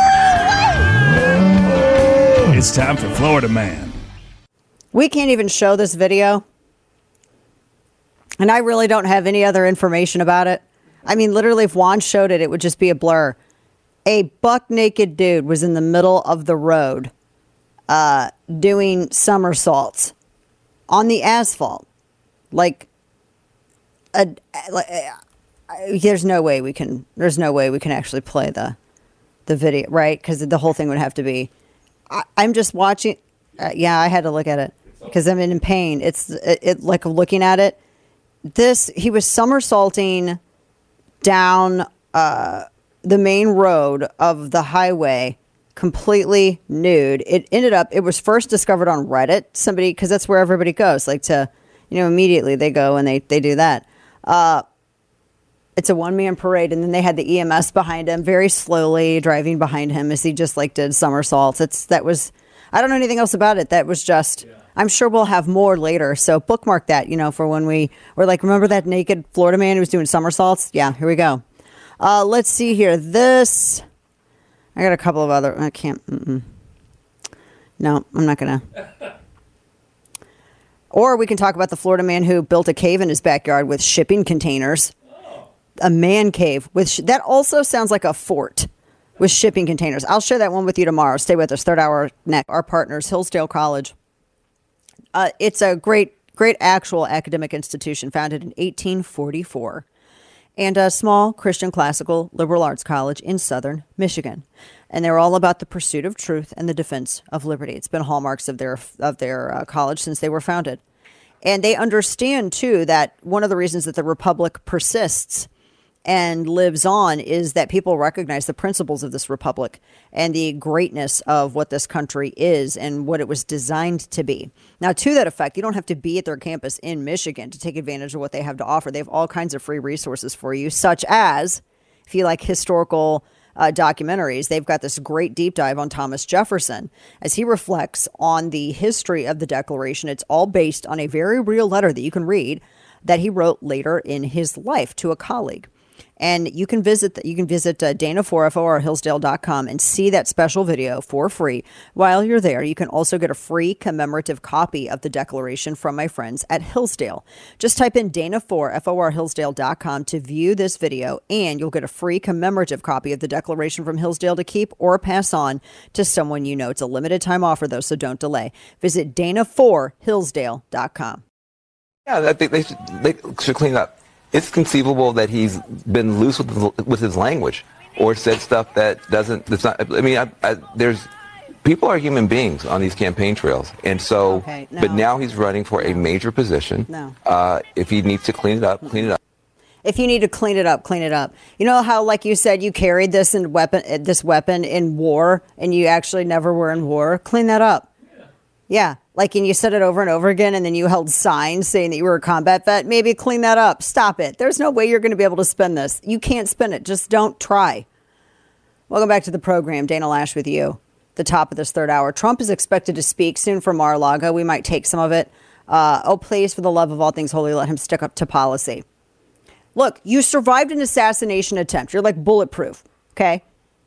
S3: It's time for Florida Man.
S2: We can't even show this video. And I really don't have any other information about it. I mean, literally, if Juan showed it, it would just be a blur. A buck-naked dude was in the middle of the road doing somersaults on the asphalt. There's no way we can actually play the video, right? Because the whole thing would have to be. I'm just watching. I had to look at it because I'm in pain. It's like looking at it. He was somersaulting down the main road of the highway completely nude. It was first discovered on Reddit. Somebody, because that's where everybody goes, like to, immediately they go and they do that. It's a one-man parade, and then they had the EMS behind him, very slowly driving behind him as he just did somersaults. I don't know anything else about it. That was just, I'm sure we'll have more later. So bookmark that, for when we're like, remember that naked Florida man who was doing somersaults? Yeah, here we go. Let's see here. I got a couple of other, I can't, no, I'm not going to. Or we can talk about the Florida man who built a cave in his backyard with shipping containers. A man cave that also sounds like a fort with shipping containers. I'll share that one with you tomorrow. Stay with us. Third hour next. Our partners, Hillsdale College. It's a great actual academic institution founded in 1844 and a small Christian classical liberal arts college in southern Michigan. And they're all about the pursuit of truth and the defense of liberty. It's been hallmarks of their college since they were founded. And they understand, too, that one of the reasons that the republic persists and lives on is that people recognize the principles of this republic and the greatness of what this country is and what it was designed to be. Now, to that effect, you don't have to be at their campus in Michigan to take advantage of what they have to offer. They have all kinds of free resources for you, such as, if you like historical documentaries, they've got this great deep dive on Thomas Jefferson as he reflects on the history of the Declaration. It's all based on a very real letter that you can read that he wrote later in his life to a colleague. And you can visit Dana4FORHillsdale.com and see that special video for free. While you're there, you can also get a free commemorative copy of the Declaration from my friends at Hillsdale. Just type in Dana4FORHillsdale.com to view this video, and you'll get a free commemorative copy of the Declaration from Hillsdale to keep or pass on to someone you know. It's a limited time offer, though, so don't delay. Visit Dana4Hillsdale.com.
S15: Yeah, I think they should clean up. It's conceivable that he's been loose with his language or said stuff that's not, I mean, there's, people are human beings on these campaign trails. And so, but now he's running for a major position. No. If he needs to clean it up, clean it up.
S2: If you need to clean it up, clean it up. You know how, like you said, you carried this weapon in war and you actually never were in war? Clean that up. Yeah. And you said it over and over again, and then you held signs saying that you were a combat vet. Maybe clean that up. Stop it. There's no way you're going to be able to spin this. You can't spin it. Just don't try. Welcome back to the program. Dana Loesch with you. The top of this third hour. Trump is expected to speak soon from Mar-a-Lago. We might take some of it. Please, for the love of all things holy, let him stick up to policy. Look, you survived an assassination attempt. You're like bulletproof. Okay.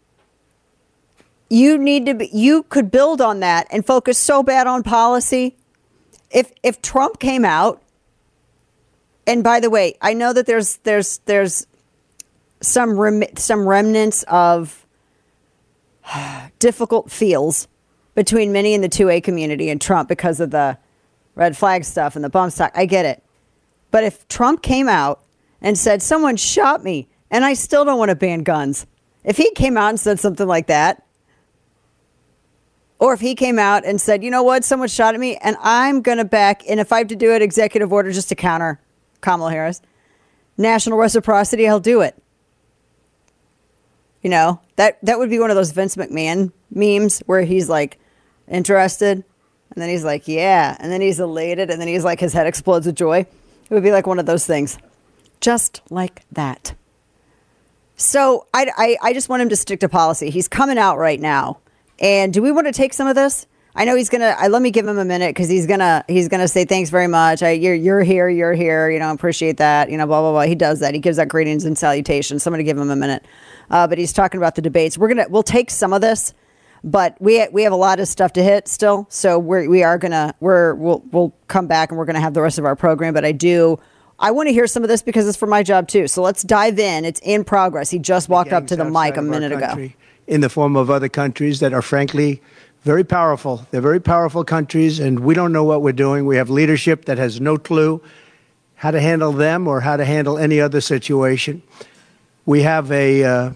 S2: You could build on that and focus so bad on policy. If Trump came out, and by the way, I know that there's some remnants of difficult feels between many in the 2A community and Trump because of the red flag stuff and the bump stock. I get it. But if Trump came out and said, someone shot me and I still don't want to ban guns. If he came out and said something like that, or if he came out and said, you know what, someone shot at me and I'm going to back, and if I have to do it, executive order just to counter Kamala Harris, national reciprocity, I'll do it. You know, that would be one of those Vince McMahon memes where he's like interested and then he's like, yeah. And then he's elated and then he's like, his head explodes with joy. It would be like one of those things. Just like that. So I just want him to stick to policy. He's coming out right now. And do we want to take some of this? I know he's gonna. Let me give him a minute because he's gonna say thanks very much. You're here. You know, appreciate that. You know, blah blah blah. He does that. He gives out greetings and salutations. So I'm gonna give him a minute. But he's talking about the debates. We'll take some of this, but we have a lot of stuff to hit still. So we'll come back and we're gonna have the rest of our program. But I want to hear some of this because it's for my job too. So let's dive in. It's in progress. He just walked up to the mic a minute ago.
S16: In the form of other countries that are frankly very powerful. They're very powerful countries, and we don't know what we're doing. We have leadership that has no clue how to handle them or how to handle any other situation. We have a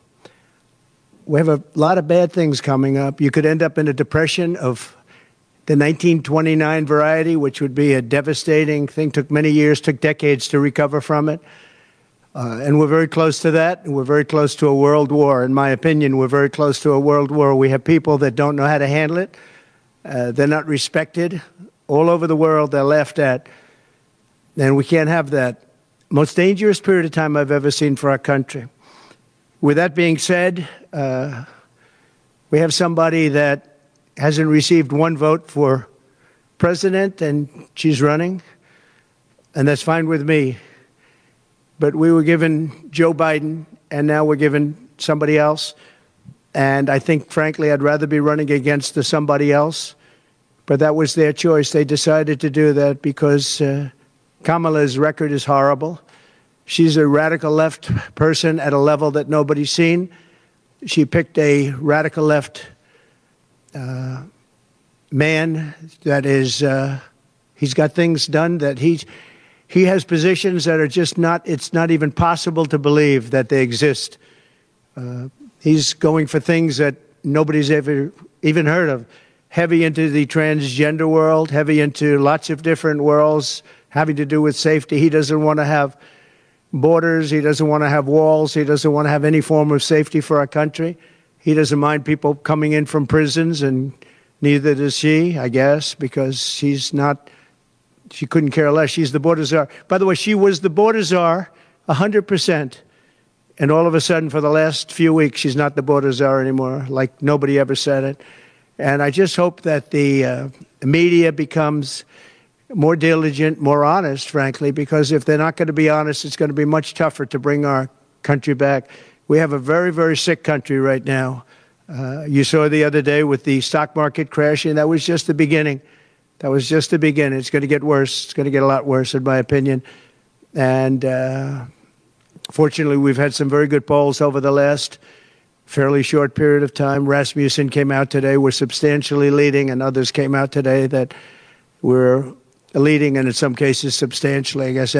S16: lot of bad things coming up. You could end up in a depression of the 1929 variety, which would be a devastating thing. Took many years, took decades to recover from it. And we're very close to that, and we're very close to a world war. In my opinion, we're very close to a world war. We have people that don't know how to handle it. They're not respected. All over the world, they're laughed at. And we can't have that. Most dangerous period of time I've ever seen for our country. With that being said, we have somebody that hasn't received one vote for president, and she's running, and that's fine with me. But we were given Joe Biden, and now we're given somebody else. And I think, frankly, I'd rather be running against the somebody else. But that was their choice. They decided to do that because Kamala's record is horrible. She's a radical left person at a level that nobody's seen. She picked a radical left man that is, he's got things done that he has positions that are just not, it's not even possible to believe that they exist. He's going for things that nobody's ever even heard of. Heavy into the transgender world, heavy into lots of different worlds having to do with safety. He doesn't want to have borders. He doesn't want to have walls. He doesn't want to have any form of safety for our country. He doesn't mind people coming in from prisons, and neither does she, I guess, because she's not, she couldn't care less. She's the border czar. By the way, she was the border czar 100%. And all of a sudden, for the last few weeks, she's not the border czar anymore, like nobody ever said it. And I just hope that the media becomes more diligent, more honest, frankly, because if they're not going to be honest, it's going to be much tougher to bring our country back. We have a very, very sick country right now. You saw the other day with the stock market crashing. That was just the beginning. That was just the beginning. It's going to get worse. It's going to get a lot worse, in my opinion. And fortunately, we've had some very good polls over the last fairly short period of time. Rasmussen came out today. We're substantially leading, and others came out today that we're leading, and in some cases substantially. I guess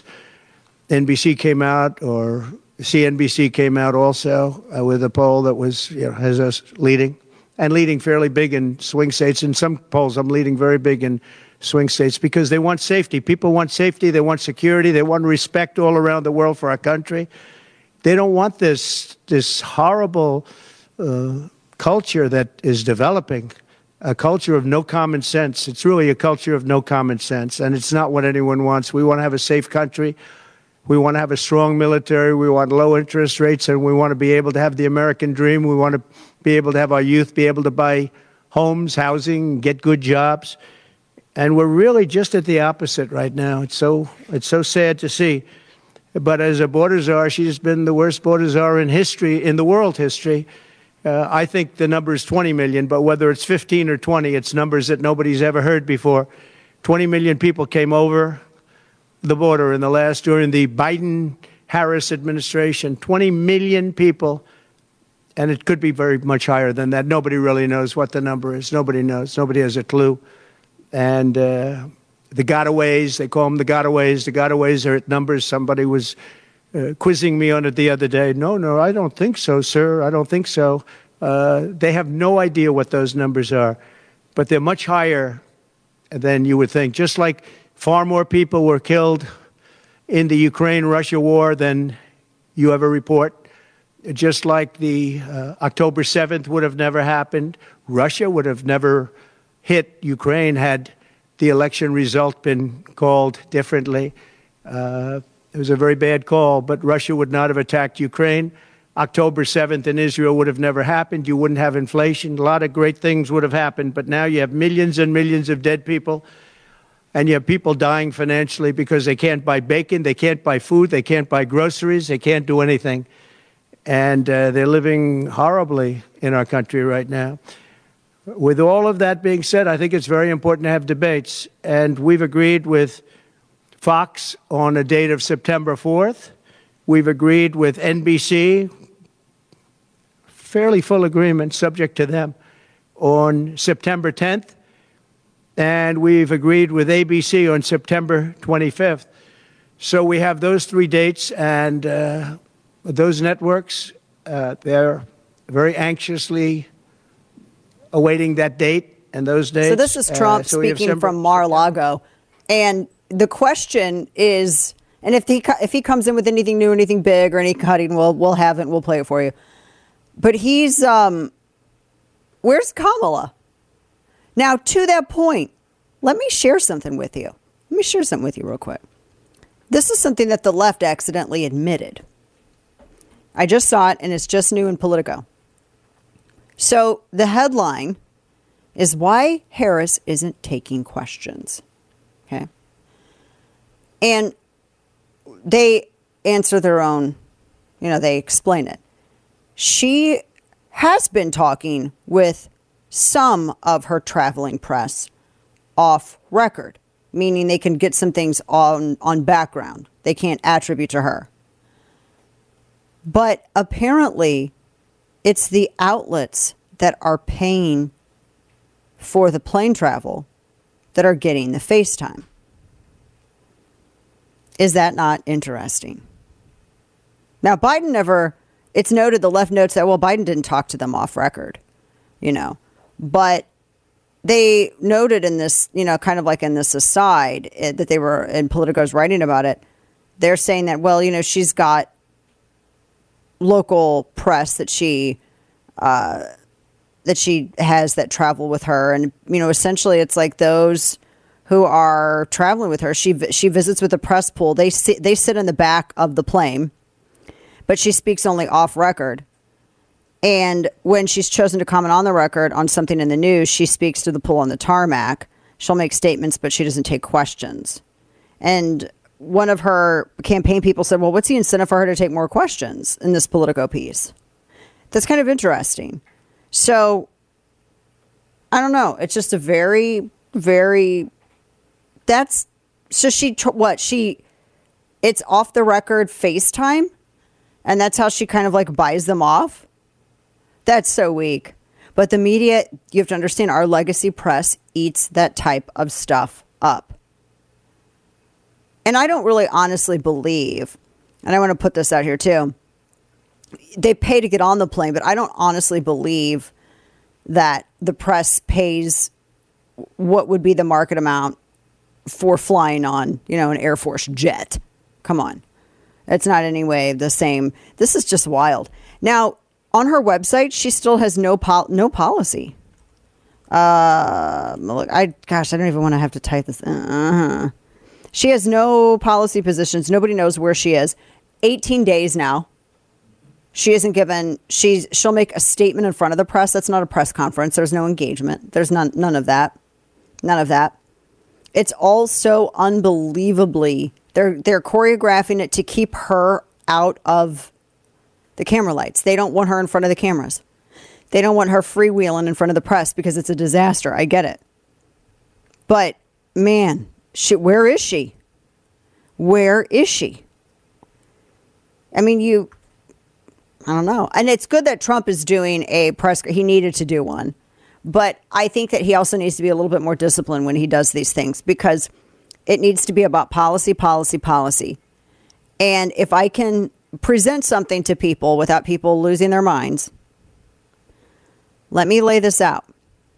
S16: MSNBC came out, or CNBC came out also with a poll that was, has us leading, and leading fairly big in swing states. In some polls, I'm leading very big in swing states because they want safety. People want safety. They want security. They want respect all around the world for our country. They don't want this horrible culture that is developing, a culture of no common sense. It's really a culture of no common sense, and it's not what anyone wants. We want to have a safe country. We want to have a strong military. We want low interest rates, and we want to be able to have the American dream. We want to be able to have our youth be able to buy homes, housing, get good jobs. And we're really just at the opposite right now. It's so sad to see. But as a border czar, she's been the worst border czar in history, in the world history. I think the number is 20 million, but whether it's 15 or 20, it's numbers that nobody's ever heard before. 20 million people came over the border during the Biden-Harris administration. 20 million people, and it could be very much higher than that. Nobody really knows what the number is. Nobody knows. Nobody has a clue. And the gotaways, they call them the gotaways. The gotaways are at numbers. Somebody was quizzing me on it the other day. No, I don't think so, sir. I don't think so. They have no idea what those numbers are, but they're much higher than you would think. Just like far more people were killed in the Ukraine-Russia war than you ever report. Just like the October 7th would have never happened. Russia would have never hit Ukraine had the election result been called differently. It was a very bad call, but Russia would not have attacked Ukraine. October 7th in Israel would have never happened. You wouldn't have inflation. A lot of great things would have happened, but now you have millions and millions of dead people, and you have people dying financially because they can't buy bacon, they can't buy food, they can't buy groceries, they can't do anything. And they're living horribly in our country right now. With all of that being said, I think it's very important to have debates, and we've agreed with Fox on a date of September 4th. We've agreed with NBC, fairly full agreement, subject to them, on September 10th. And we've agreed with ABC on September 25th. So we have those three dates, and those networks, they're very anxiously awaiting that date and those dates.
S2: So this is Trump speaking from Mar-a-Lago. And the question is, And if he comes in with anything new, anything big, or any cutting, we'll have it and we'll play it for you. But he's where's Kamala? Now, to that point, let me share something with you. Let me share something with you real quick. This is something that the left accidentally admitted. I just saw it, and it's just new in Politico. So the headline is why Harris isn't taking questions. Okay. And they answer their own, they explain it. She has been talking with some of her traveling press off record, meaning they can get some things on background. They can't attribute to her. But apparently, it's the outlets that are paying for the plane travel that are getting the FaceTime. Is that not interesting? Now, Biden it's noted, the left notes that, Biden didn't talk to them off record, but they noted in this, kind of like in this aside that they were, in Politico's writing about it, they're saying that, she's got local press that she has that travel with her. And, essentially it's like those who are traveling with her. She visits with a press pool. They sit in the back of the plane, but she speaks only off record. And when she's chosen to comment on the record on something in the news, she speaks to the pool on the tarmac. She'll make statements, but she doesn't take questions. And one of her campaign people said, well, what's the incentive for her to take more questions in this Politico piece? That's kind of interesting. So, I don't know. It's just a very, very, it's off the record FaceTime, and that's how she kind of like buys them off. That's so weak. But the media, you have to understand, our legacy press eats that type of stuff up. And I don't really honestly believe, and I want to put this out here too, they pay to get on the plane, but I don't honestly believe that the press pays what would be the market amount for flying on, an Air Force jet. Come on. It's not in any way the same. This is just wild. Now, on her website, she still has no policy. Look, I don't even want to have to type this. She has no policy positions. Nobody knows where she is. 18 days now. She isn't given, she'll make a statement in front of the press. That's not a press conference. There's no engagement. There's none of that. None of that. It's all so unbelievably, they're choreographing it to keep her out of the camera lights. They don't want her in front of the cameras. They don't want her freewheeling in front of the press because it's a disaster. I get it. But man, where is she? Where is she? I mean, I don't know. And it's good that Trump is doing a press. He needed to do one. But I think that he also needs to be a little bit more disciplined when he does these things, because it needs to be about policy, policy, policy. And if I can present something to people without people losing their minds, let me lay this out.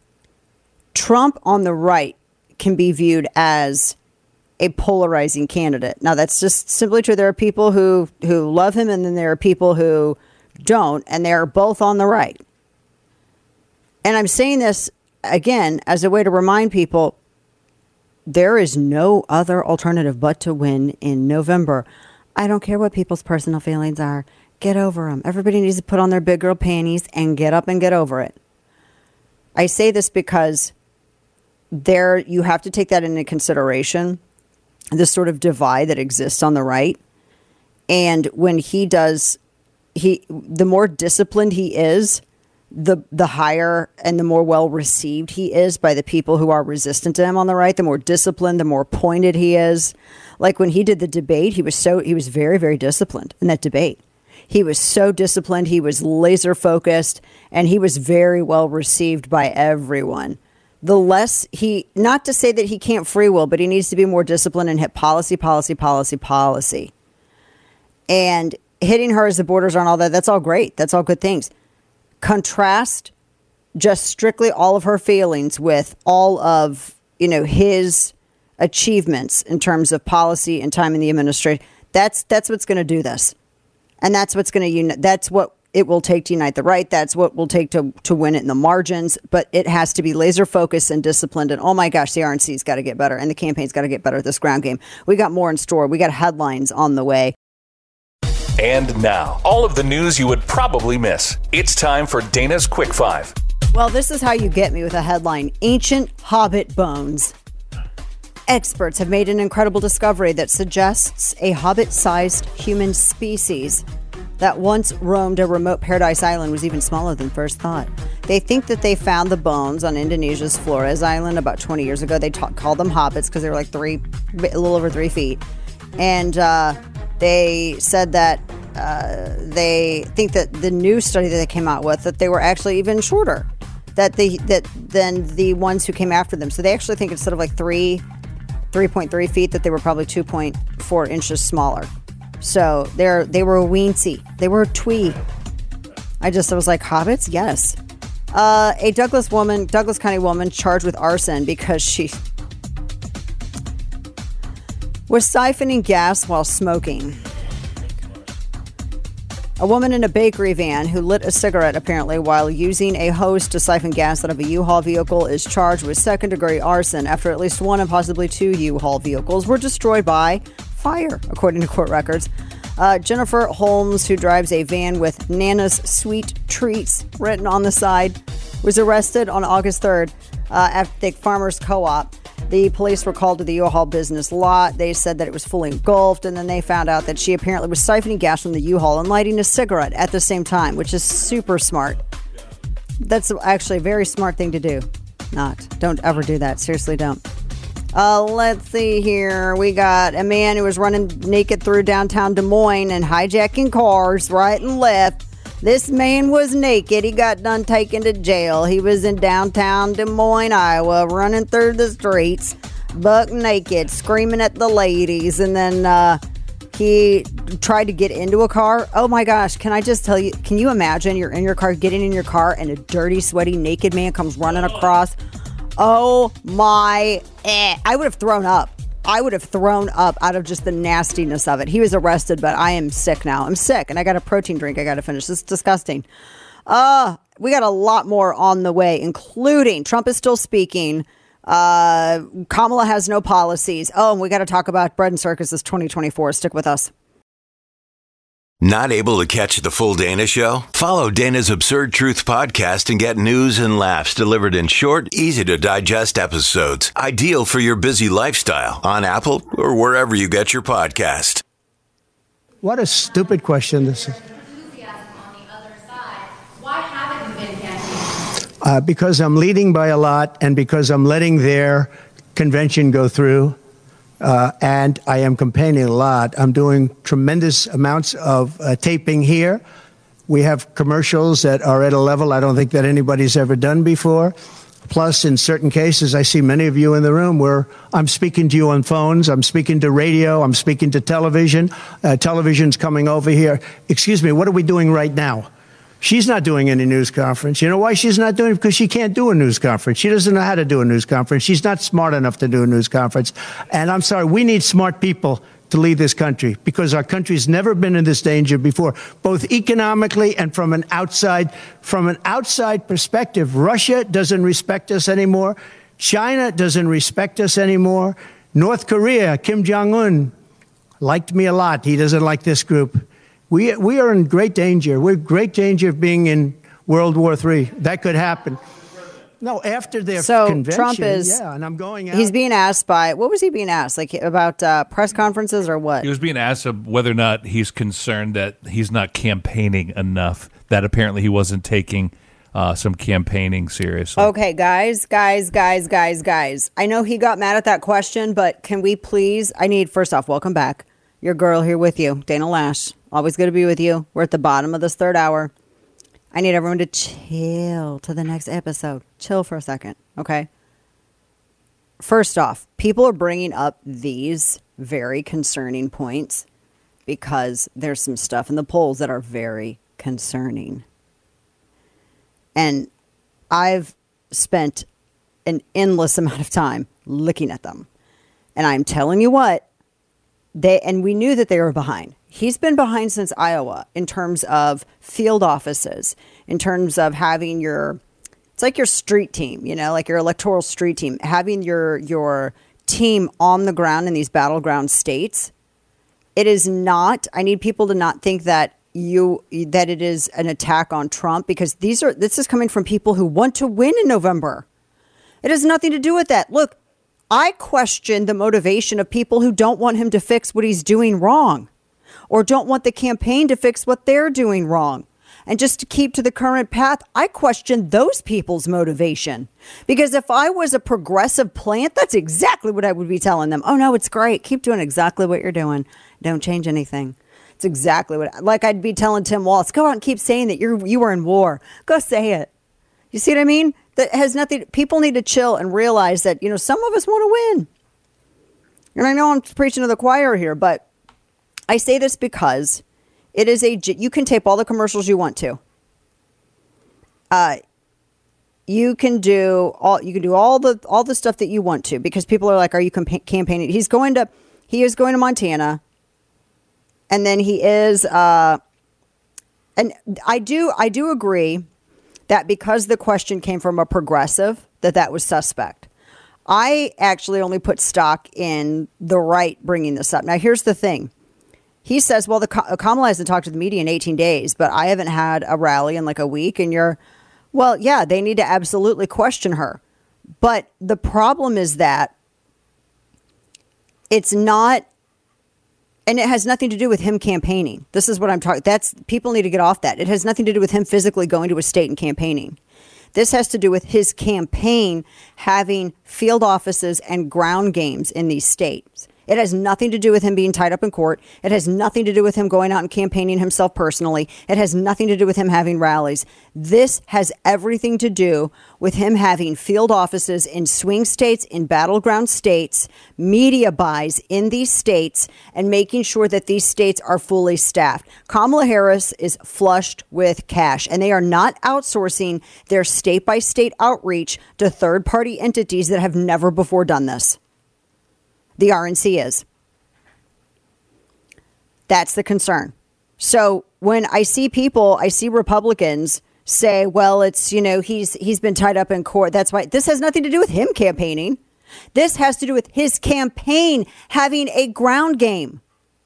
S2: Trump on the right can be viewed as a polarizing candidate. Now, that's just simply true. There are people who love him, and then there are people who don't, and they're both on the right. And I'm saying this, again, as a way to remind people, there is no other alternative but to win in November. I don't care what people's personal feelings are. Get over them. Everybody needs to put on their big girl panties and get up and get over it. I say this because you have to take that into consideration, this sort of divide that exists on the right. And when the more disciplined he is, the higher and the more well received he is by the people who are resistant to him on the right. The more disciplined, the more pointed he is. Like when he did the debate, he was very, very disciplined in that debate. He was so disciplined. He was laser focused, and he was very well received by everyone. The less not to say that he can't free will, but he needs to be more disciplined and hit policy, policy, policy, policy. And hitting her as the borders aren't all that. That's all great. That's all good things. Contrast just strictly all of her feelings with all of, his achievements in terms of policy and time in the administration. That's what's going to do this. And that's what's going to unite. That's what it will take to unite the right. That's what will take to win it in the margins. But it has to be laser focused and disciplined. And oh my gosh, the RNC's got to get better. And the campaign's got to get better at this ground game. We got more in store. We got headlines on the way.
S9: And now, all of the news you would probably miss. It's time for Dana's Quick Five.
S2: Well, this is how you get me with a headline. Ancient Hobbit bones. Experts have made an incredible discovery that suggests a hobbit-sized human species that once roamed a remote paradise island was even smaller than first thought. They think that they found the bones on Indonesia's Flores Island about 20 years ago. They called them hobbits because they were like a little over 3 feet. And they said that they think that the new study that they came out with, that they were actually even shorter than the ones who came after them. So they actually think instead of like 3.3 feet, that they were probably 2.4 inches smaller. So they were a weensy. They were a twee. I was like, hobbits? Yes. A Douglas County woman charged with arson because she was siphoning gas while smoking. A woman in a bakery van who lit a cigarette apparently while using a hose to siphon gas out of a U-Haul vehicle is charged with second-degree arson after at least one and possibly 2 U-Haul vehicles were destroyed by fire, according to court records. Jennifer Holmes, who drives a van with Nana's Sweet Treats written on the side, was arrested on August 3rd at the Farmers Co-op. The police were called to the U-Haul business lot. They said that it was fully engulfed, and then they found out that she apparently was siphoning gas from the U-Haul and lighting a cigarette at the same time, which is super smart. That's actually a very smart thing to do. Don't ever do that. Seriously, don't. Let's see here. We got a man who was running naked through downtown Des Moines and hijacking cars right and left. This man was naked. He got done taken to jail. He was in downtown Des Moines, Iowa, running through the streets, buck naked, screaming at the ladies. And then he tried to get into a car. Oh my gosh, can I just tell you, can you imagine you're in your car, getting in your car, and a dirty, sweaty, naked man comes running across? Oh my, I would have thrown up. I would have thrown up out of just the nastiness of it. He was arrested, but I am sick now. I'm sick, and I got a protein drink I got to finish. This is disgusting. We got a lot more on the way, including Trump is still speaking. Kamala has no policies. Oh, and we got to talk about Bread and Circuses 2024. Stick with us.
S10: Not able to catch the full Dana Show? Follow Dana's Absurd Truth podcast and get news and laughs delivered in short, easy-to-digest episodes. Ideal for your busy lifestyle on Apple or wherever you get your podcast.
S16: What a stupid question this is.
S17: Why haven't you been campaigning?
S16: Because I'm leading by a lot and because I'm letting their convention go through. And I am campaigning a lot. I'm doing tremendous amounts of taping here. We have commercials that are at a level I don't think that anybody's ever done before. Plus, in certain cases, I see many of you in the room where I'm speaking to you on phones, I'm speaking to radio, I'm speaking to television. Television's coming over here. Excuse me, what are we doing right now? She's not doing any news conference. You know why she's not doing it? Because she can't do a news conference. She doesn't know how to do a news conference. She's not smart enough to do a news conference. And I'm sorry, we need smart people to lead this country because our country's never been in this danger before, both economically and from an outside perspective. Russia doesn't respect us anymore. China doesn't respect us anymore. North Korea, Kim Jong-un liked me a lot. He doesn't like this group. We are in great danger. We're in great danger of being in World War III. That could happen. No, after their convention.
S2: Trump is,
S16: and I'm going out.
S2: He's being asked what was he being asked? Like about press conferences or what?
S3: He was being asked whether or not he's concerned that he's not campaigning enough, that apparently he wasn't taking some campaigning seriously.
S2: Okay, guys. I know he got mad at that question, but can we please, first off, welcome back. Your girl here with you, Dana Lash. Always good to be with you. We're at the bottom of this third hour. I need everyone to chill to the next episode. Chill for a second, okay? First off, people are bringing up these very concerning points because there's some stuff in the polls that are very concerning. And I've spent an endless amount of time looking at them. And I'm telling you what, we knew that they were behind. He's been behind since Iowa in terms of field offices, in terms of having it's like your street team, like your electoral street team, having your team on the ground in these battleground states. It is not, I need people to not think that it is an attack on Trump, because this is coming from people who want to win in November. It has nothing to do with that. Look, I question the motivation of people who don't want him to fix what he's doing wrong, or don't want the campaign to fix what they're doing wrong. And just to keep to the current path, I question those people's motivation. Because if I was a progressive plant, that's exactly what I would be telling them. Oh, no, it's great. Keep doing exactly what you're doing. Don't change anything. It's exactly like I'd be telling Tim Walz, go out and keep saying that you were in war. Go say it. You see what I mean? That has nothing. People need to chill and realize that, some of us want to win. And I know I'm preaching to the choir here, but I say this because it is you can tape all the commercials you want to. You can do all the stuff that you want to, because people are like, are you campaigning? He is going to Montana. And then he is, and I do agree that because the question came from a progressive, that was suspect. I actually only put stock in the right bringing this up. Now, here's the thing. He says, well, Kamala hasn't talked to the media in 18 days, but I haven't had a rally in like a week. And well, yeah, they need to absolutely question her. But the problem is that it's not, and it has nothing to do with him campaigning. This is what I'm talking. People need to get off that. It has nothing to do with him physically going to a state and campaigning. This has to do with his campaign having field offices and ground games in these states. It has nothing to do with him being tied up in court. It has nothing to do with him going out and campaigning himself personally. It has nothing to do with him having rallies. This has everything to do with him having field offices in swing states, in battleground states, media buys in these states, and making sure that these states are fully staffed. Kamala Harris is flushed with cash, and they are not outsourcing their state-by-state outreach to third-party entities that have never before done this. The RNC is. That's the concern. So when I see Republicans say, well, it's, he's been tied up in court. That's why. This has nothing to do with him campaigning. This has to do with his campaign having a ground game.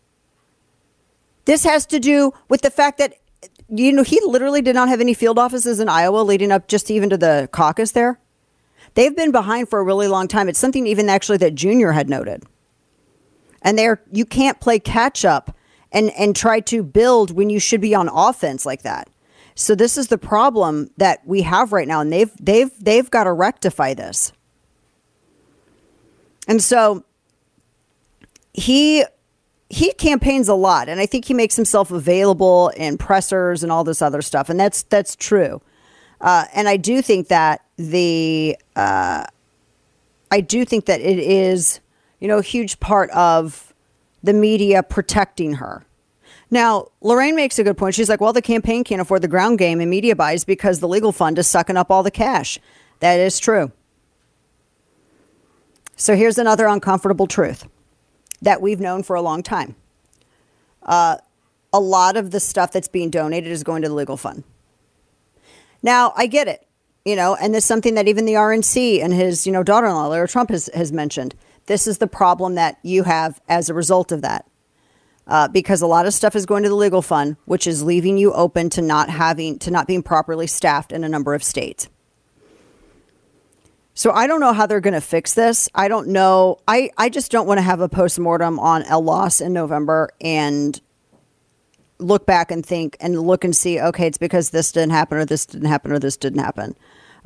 S2: This has to do with the fact that, he literally did not have any field offices in Iowa leading up just even to the caucus there. They've been behind for a really long time. It's something even actually that Junior had noted. And you can't play catch up and try to build when you should be on offense like that. So this is the problem that we have right now, and they've got to rectify this. And so he campaigns a lot, and I think he makes himself available in pressers and all this other stuff, and that's true. And I do think that it is, a huge part of the media protecting her. Now, Lorraine makes a good point. She's like, well, the campaign can't afford the ground game and media buys because the legal fund is sucking up all the cash. That is true. So here's another uncomfortable truth that we've known for a long time. A lot of the stuff that's being donated is going to the legal fund. Now, I get it, and it's something that even the RNC and his, daughter-in-law, Lara Trump, has mentioned. This is the problem that you have as a result of that. Because a lot of stuff is going to the legal fund, which is leaving you open to not being properly staffed in a number of states. So I don't know how they're going to fix this. I don't know. I just don't want to have a postmortem on a loss in November and look back and think and look and see, okay, it's because this didn't happen or this didn't happen or this didn't happen.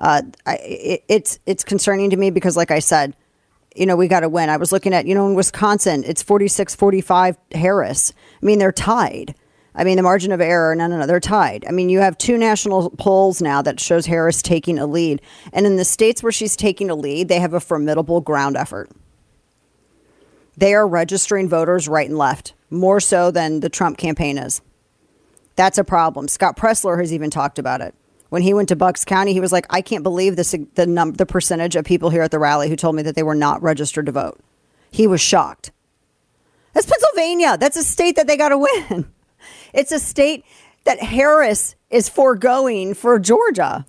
S2: It's concerning to me because, like I said, we got to win. I was looking at, in Wisconsin, it's 46-45 Harris. I mean, they're tied. I mean, the margin of error, no, they're tied. I mean, you have two national polls now that shows Harris taking a lead. And in the states where she's taking a lead, they have a formidable ground effort. They are registering voters right and left, more so than the Trump campaign is. That's a problem. Scott Pressler has even talked about it. When he went to Bucks County, he was like, I can't believe the percentage of people here at the rally who told me that they were not registered to vote. he was shocked. That's Pennsylvania. That's a state that they got to win. It's a state that Harris is foregoing for Georgia.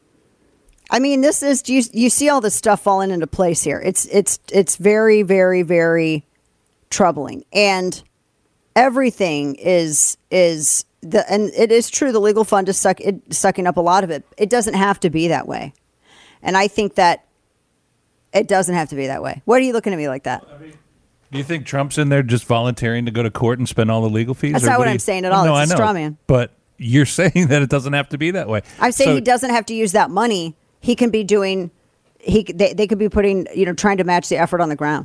S2: I mean, this is, you see all this stuff falling into place here. It's very, very, very troubling. And everything and it is true, the legal fund is sucking up a lot of it. It doesn't have to be that way. And I think that it doesn't have to be that way. What are you looking at me like that?
S3: Do you think Trump's in there just volunteering to go to court and spend all the legal fees?
S2: That's not what I'm saying at all.
S3: No,
S2: it's
S3: I
S2: a
S3: know.
S2: straw man.
S3: But you're saying that it doesn't have to be that way.
S2: I'm saying he doesn't have to use that money. He can be doing, they could be putting, trying to match the effort on the ground.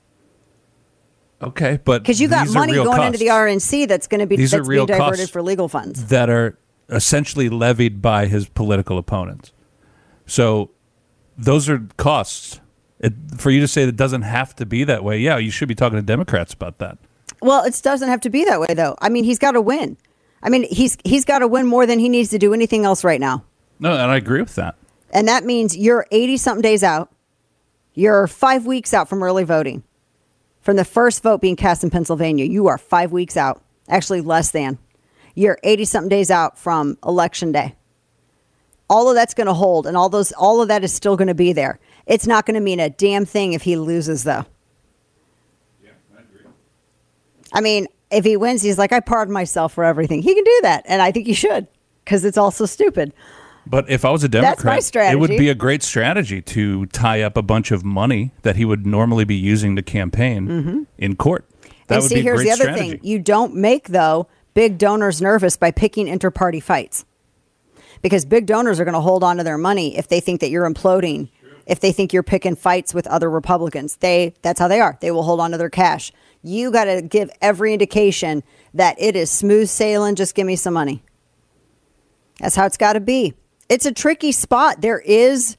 S3: Okay, but
S2: because you got money going into the RNC that's going to be
S3: being
S2: diverted for legal funds
S3: that are essentially levied by his political opponents. So those are costs. For you to say that it doesn't have to be that way, yeah, you should be talking to Democrats about that.
S2: Well, it doesn't have to be that way, though. I mean, he's got to win. I mean, he's got to win more than he needs to do anything else right now.
S3: No, and I agree with that.
S2: And that means you're 80-something days out. You're 5 weeks out from early voting. From the first vote being cast in Pennsylvania, you are 5 weeks out. Actually, less than. You're 80-something days out from Election Day. All of that's going to hold, and all of that is still going to be there. It's not going to mean a damn thing if he loses, though.
S3: Yeah, I agree.
S2: I mean, if he wins, he's like, I pardon myself for everything. He can do that, and I think he should, because it's also stupid.
S3: But if I was a Democrat,
S2: that's my strategy.
S3: It would be a great strategy to tie up a bunch of money that he would normally be using to campaign in court. That
S2: and
S3: would
S2: see,
S3: be a
S2: here's
S3: great
S2: the other
S3: strategy.
S2: thing. You don't make, though, big donors nervous by picking inter-party fights. Because big donors are going to hold on to their money if they think that you're imploding, if they think you're picking fights with other Republicans. That's how they are. They will hold on to their cash. You got to give every indication that it is smooth sailing. Just give me some money. That's how it's got to be. It's a tricky spot. There is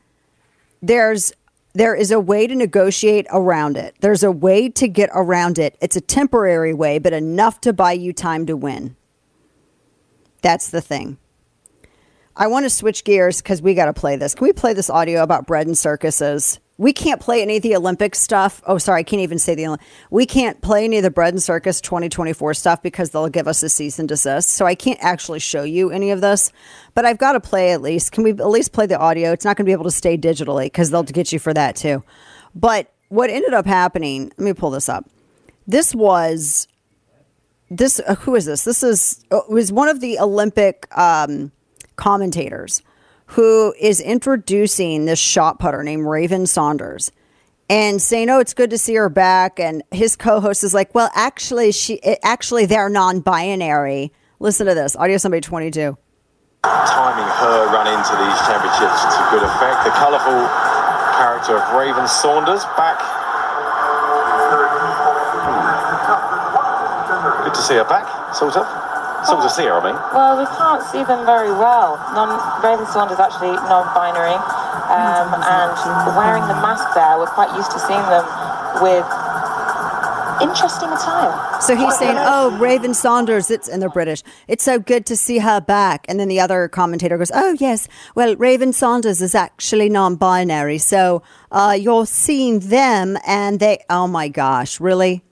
S2: a way to negotiate around it. There's a way to get around it. It's a temporary way, but enough to buy you time to win. That's the thing. I want to switch gears because we got to play this. Can we play this audio about bread and circuses? We can't play any of the Olympic stuff. Oh, sorry, I can't even say we can't play any of the bread and circus 2024 stuff because they'll give us a cease and desist. So I can't actually show you any of this, but I've got to play at least. Can we at least play the audio? It's not going to be able to stay digitally because they'll get you for that too. But what ended up happening, let me pull this up. Who is this? It was one of the Olympic commentators who is introducing this shot putter named Raven Saunders and saying, oh, it's good to see her back. And his co-host is like, well, actually, they're non-binary. Listen to this. Audio somebody 22.
S18: Timing her run into these championships to good effect. The colourful character of Raven Saunders back. Good to see her back, sort of. Sort of see her, I mean.
S19: Well, we can't see them very well. Raven Saunders actually non-binary, and wearing the mask there, we're quite used to seeing them with interesting attire.
S2: So he's saying, oh, Raven Saunders, and they're British. It's so good to see her back. And then the other commentator goes, oh, yes, well, Raven Saunders is actually non-binary. So you're seeing them and they, oh my gosh, really?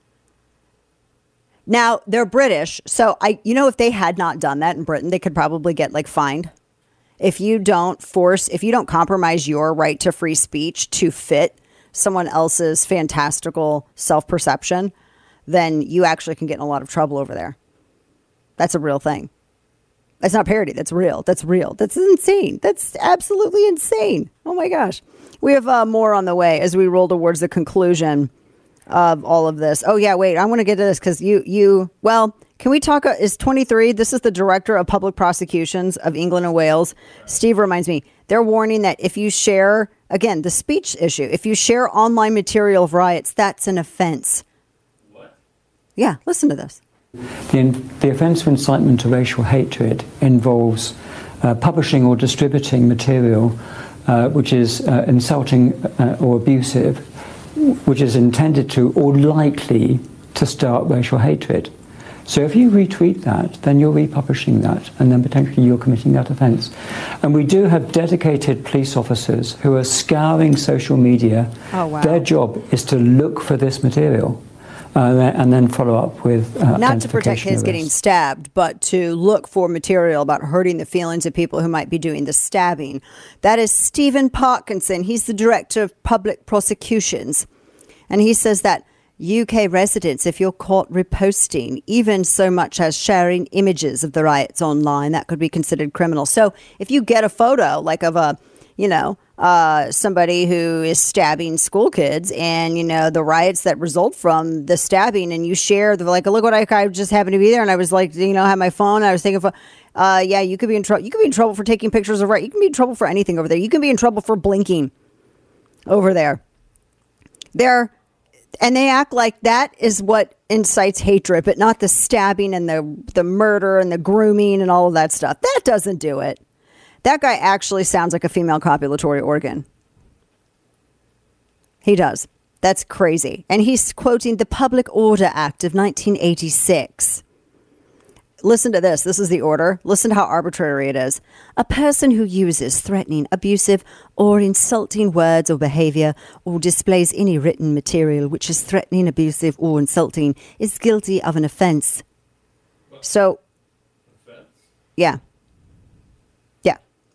S2: Now, they're British, so if they had not done that in Britain, they could probably get fined. If you don't compromise your right to free speech to fit someone else's fantastical self-perception, then you actually can get in a lot of trouble over there. That's a real thing. That's not parody. That's real. That's real. That's insane. That's absolutely insane. Oh my gosh. We have more on the way as we roll towards the conclusion of all of this. Oh yeah, wait, I want to get to this because can we talk, is 23, this is the Director of Public Prosecutions of England and Wales. Steve reminds me, they're warning that if you share, again, the speech issue, if you share online material of riots, that's an offense. What? Yeah, listen to this.
S20: The offence of incitement to racial hatred involves publishing or distributing material which is insulting or abusive, which is intended to or likely to start racial hatred. So if you retweet that, then you're republishing that, and then potentially you're committing that offence. And we do have dedicated police officers who are scouring social media.
S2: Oh, wow.
S20: Their job is to look for this material and then follow up with
S2: not to protect his getting stabbed, but to look for material about hurting the feelings of people who might be doing the stabbing. That is Stephen Parkinson. He's the director of public prosecutions. And he says that UK residents, if you're caught reposting, even so much as sharing images of the riots online, that could be considered criminal. So if you get a photo like of a, somebody who is stabbing school kids and, the riots that result from the stabbing, and you share look what I just happened to be there. And I was like, had my phone. I was thinking, yeah, you could be in trouble. You could be in trouble for taking pictures of riot. You can be in trouble for anything over there. You can be in trouble for blinking over there. And they act like that is what incites hatred, but not the stabbing and the murder and the grooming and all of that stuff. That doesn't do it. That guy actually sounds like a female copulatory organ. He does. That's crazy. And he's quoting the Public Order Act of 1986. Listen to this. This is the order. Listen to how arbitrary it is. A person who uses threatening, abusive, or insulting words or behavior or displays any written material which is threatening, abusive, or insulting is guilty of an offense. So, yeah. Yeah.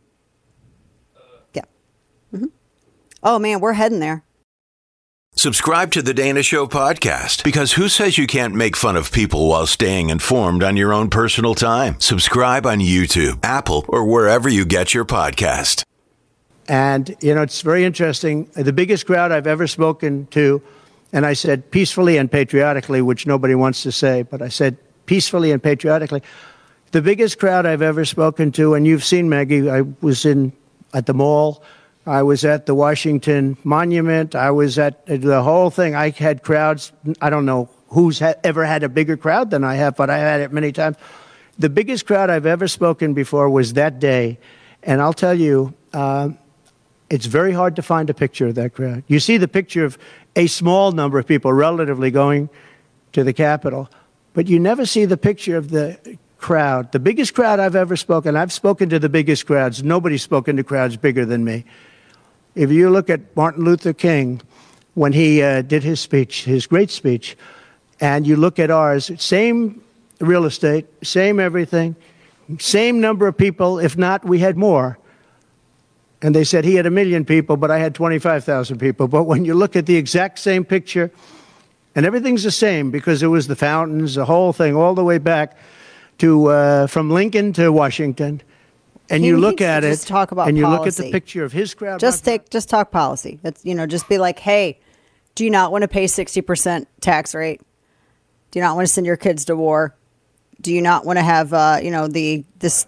S2: Yeah. Mm-hmm. Oh, man, we're heading there.
S10: Subscribe to the Dana Show podcast, because who says you can't make fun of people while staying informed on your own personal time? Subscribe on YouTube, Apple, or wherever you get your podcast.
S16: And, it's very interesting. The biggest crowd I've ever spoken to, and I said peacefully and patriotically, which nobody wants to say, but I said peacefully and patriotically. The biggest crowd I've ever spoken to, and you've seen, Maggie, I was at the mall. I was at the Washington Monument. I was at the whole thing. I had crowds. I don't know who's ever had a bigger crowd than I have, but I had it many times. The biggest crowd I've ever spoken before was that day. And I'll tell you, it's very hard to find a picture of that crowd. You see the picture of a small number of people relatively going to the Capitol, but you never see the picture of the crowd. The biggest crowd I've ever spoken. I've spoken to the biggest crowds. Nobody's spoken to crowds bigger than me. If you look at Martin Luther King, when he did his speech, his great speech, and you look at ours, same real estate, same everything, same number of people. If not, we had more. And they said he had 1 million people, but I had 25,000 people. But when you look at the exact same picture, and everything's the same because it was the fountains, the whole thing, all the way back to from Lincoln to Washington. And you look at it,
S2: talk about
S16: and you
S2: policy.
S16: look at the picture of his crowd.
S2: Just talk policy. That's just be like, hey, do you not want to pay 60% tax rate? Do you not want to send your kids to war? Do you not want to have the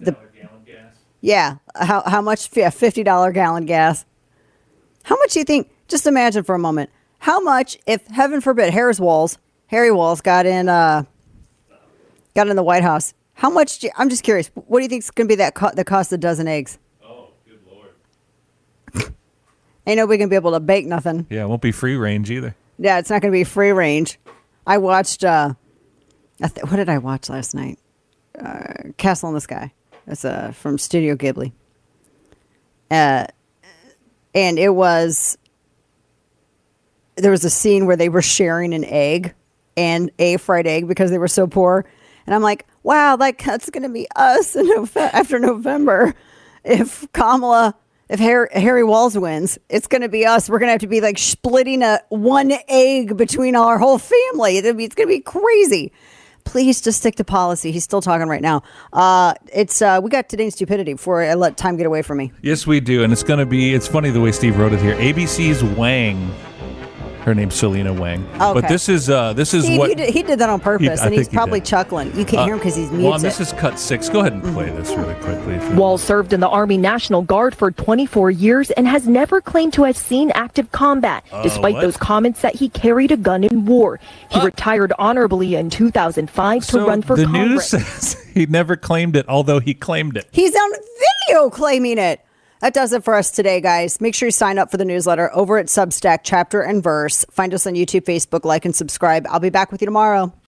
S2: yeah, how much? Yeah, $50 gallon gas. How much do you think? Just imagine for a moment. How much, if heaven forbid, Harry Walls got in the White House? How much? I'm just curious. What do you think is going to be the cost of a dozen eggs?
S3: Oh, good Lord!
S2: Ain't nobody going to be able to bake nothing.
S3: Yeah, it won't be free range either.
S2: Yeah, it's not going to be free range. I watched. What did I watch last night? Castle in the Sky. That's from Studio Ghibli. And there was a scene where they were sharing an egg and a fried egg because they were so poor. And I'm like, wow, that's going to be us after November. If Harry Walls wins, it's going to be us. We're going to have to be like splitting one egg between our whole family. It's going to be crazy. Please just stick to policy. He's still talking right now. We got today's stupidity before I let time get away from me.
S3: Yes, we do. And it's funny the way Steve wrote it here. ABC's Wang. Her name's Selena Wang.
S2: Okay.
S3: But this is
S2: Steve,
S3: what
S2: he did that on purpose, and he's probably chuckling. You can't hear him because he's muted.
S3: Well, this is cut 6. Go ahead and play this really quickly.
S5: Walls served in the Army National Guard for 24 years and has never claimed to have seen active combat, despite those comments that he carried a gun in war. He retired honorably in 2005 to run for Congress.
S3: The news says he never claimed it, although he claimed it.
S2: He's on video claiming it. That does it for us today, guys. Make sure you sign up for the newsletter over at Substack, Chapter and Verse. Find us on YouTube, Facebook, like, and subscribe. I'll be back with you tomorrow.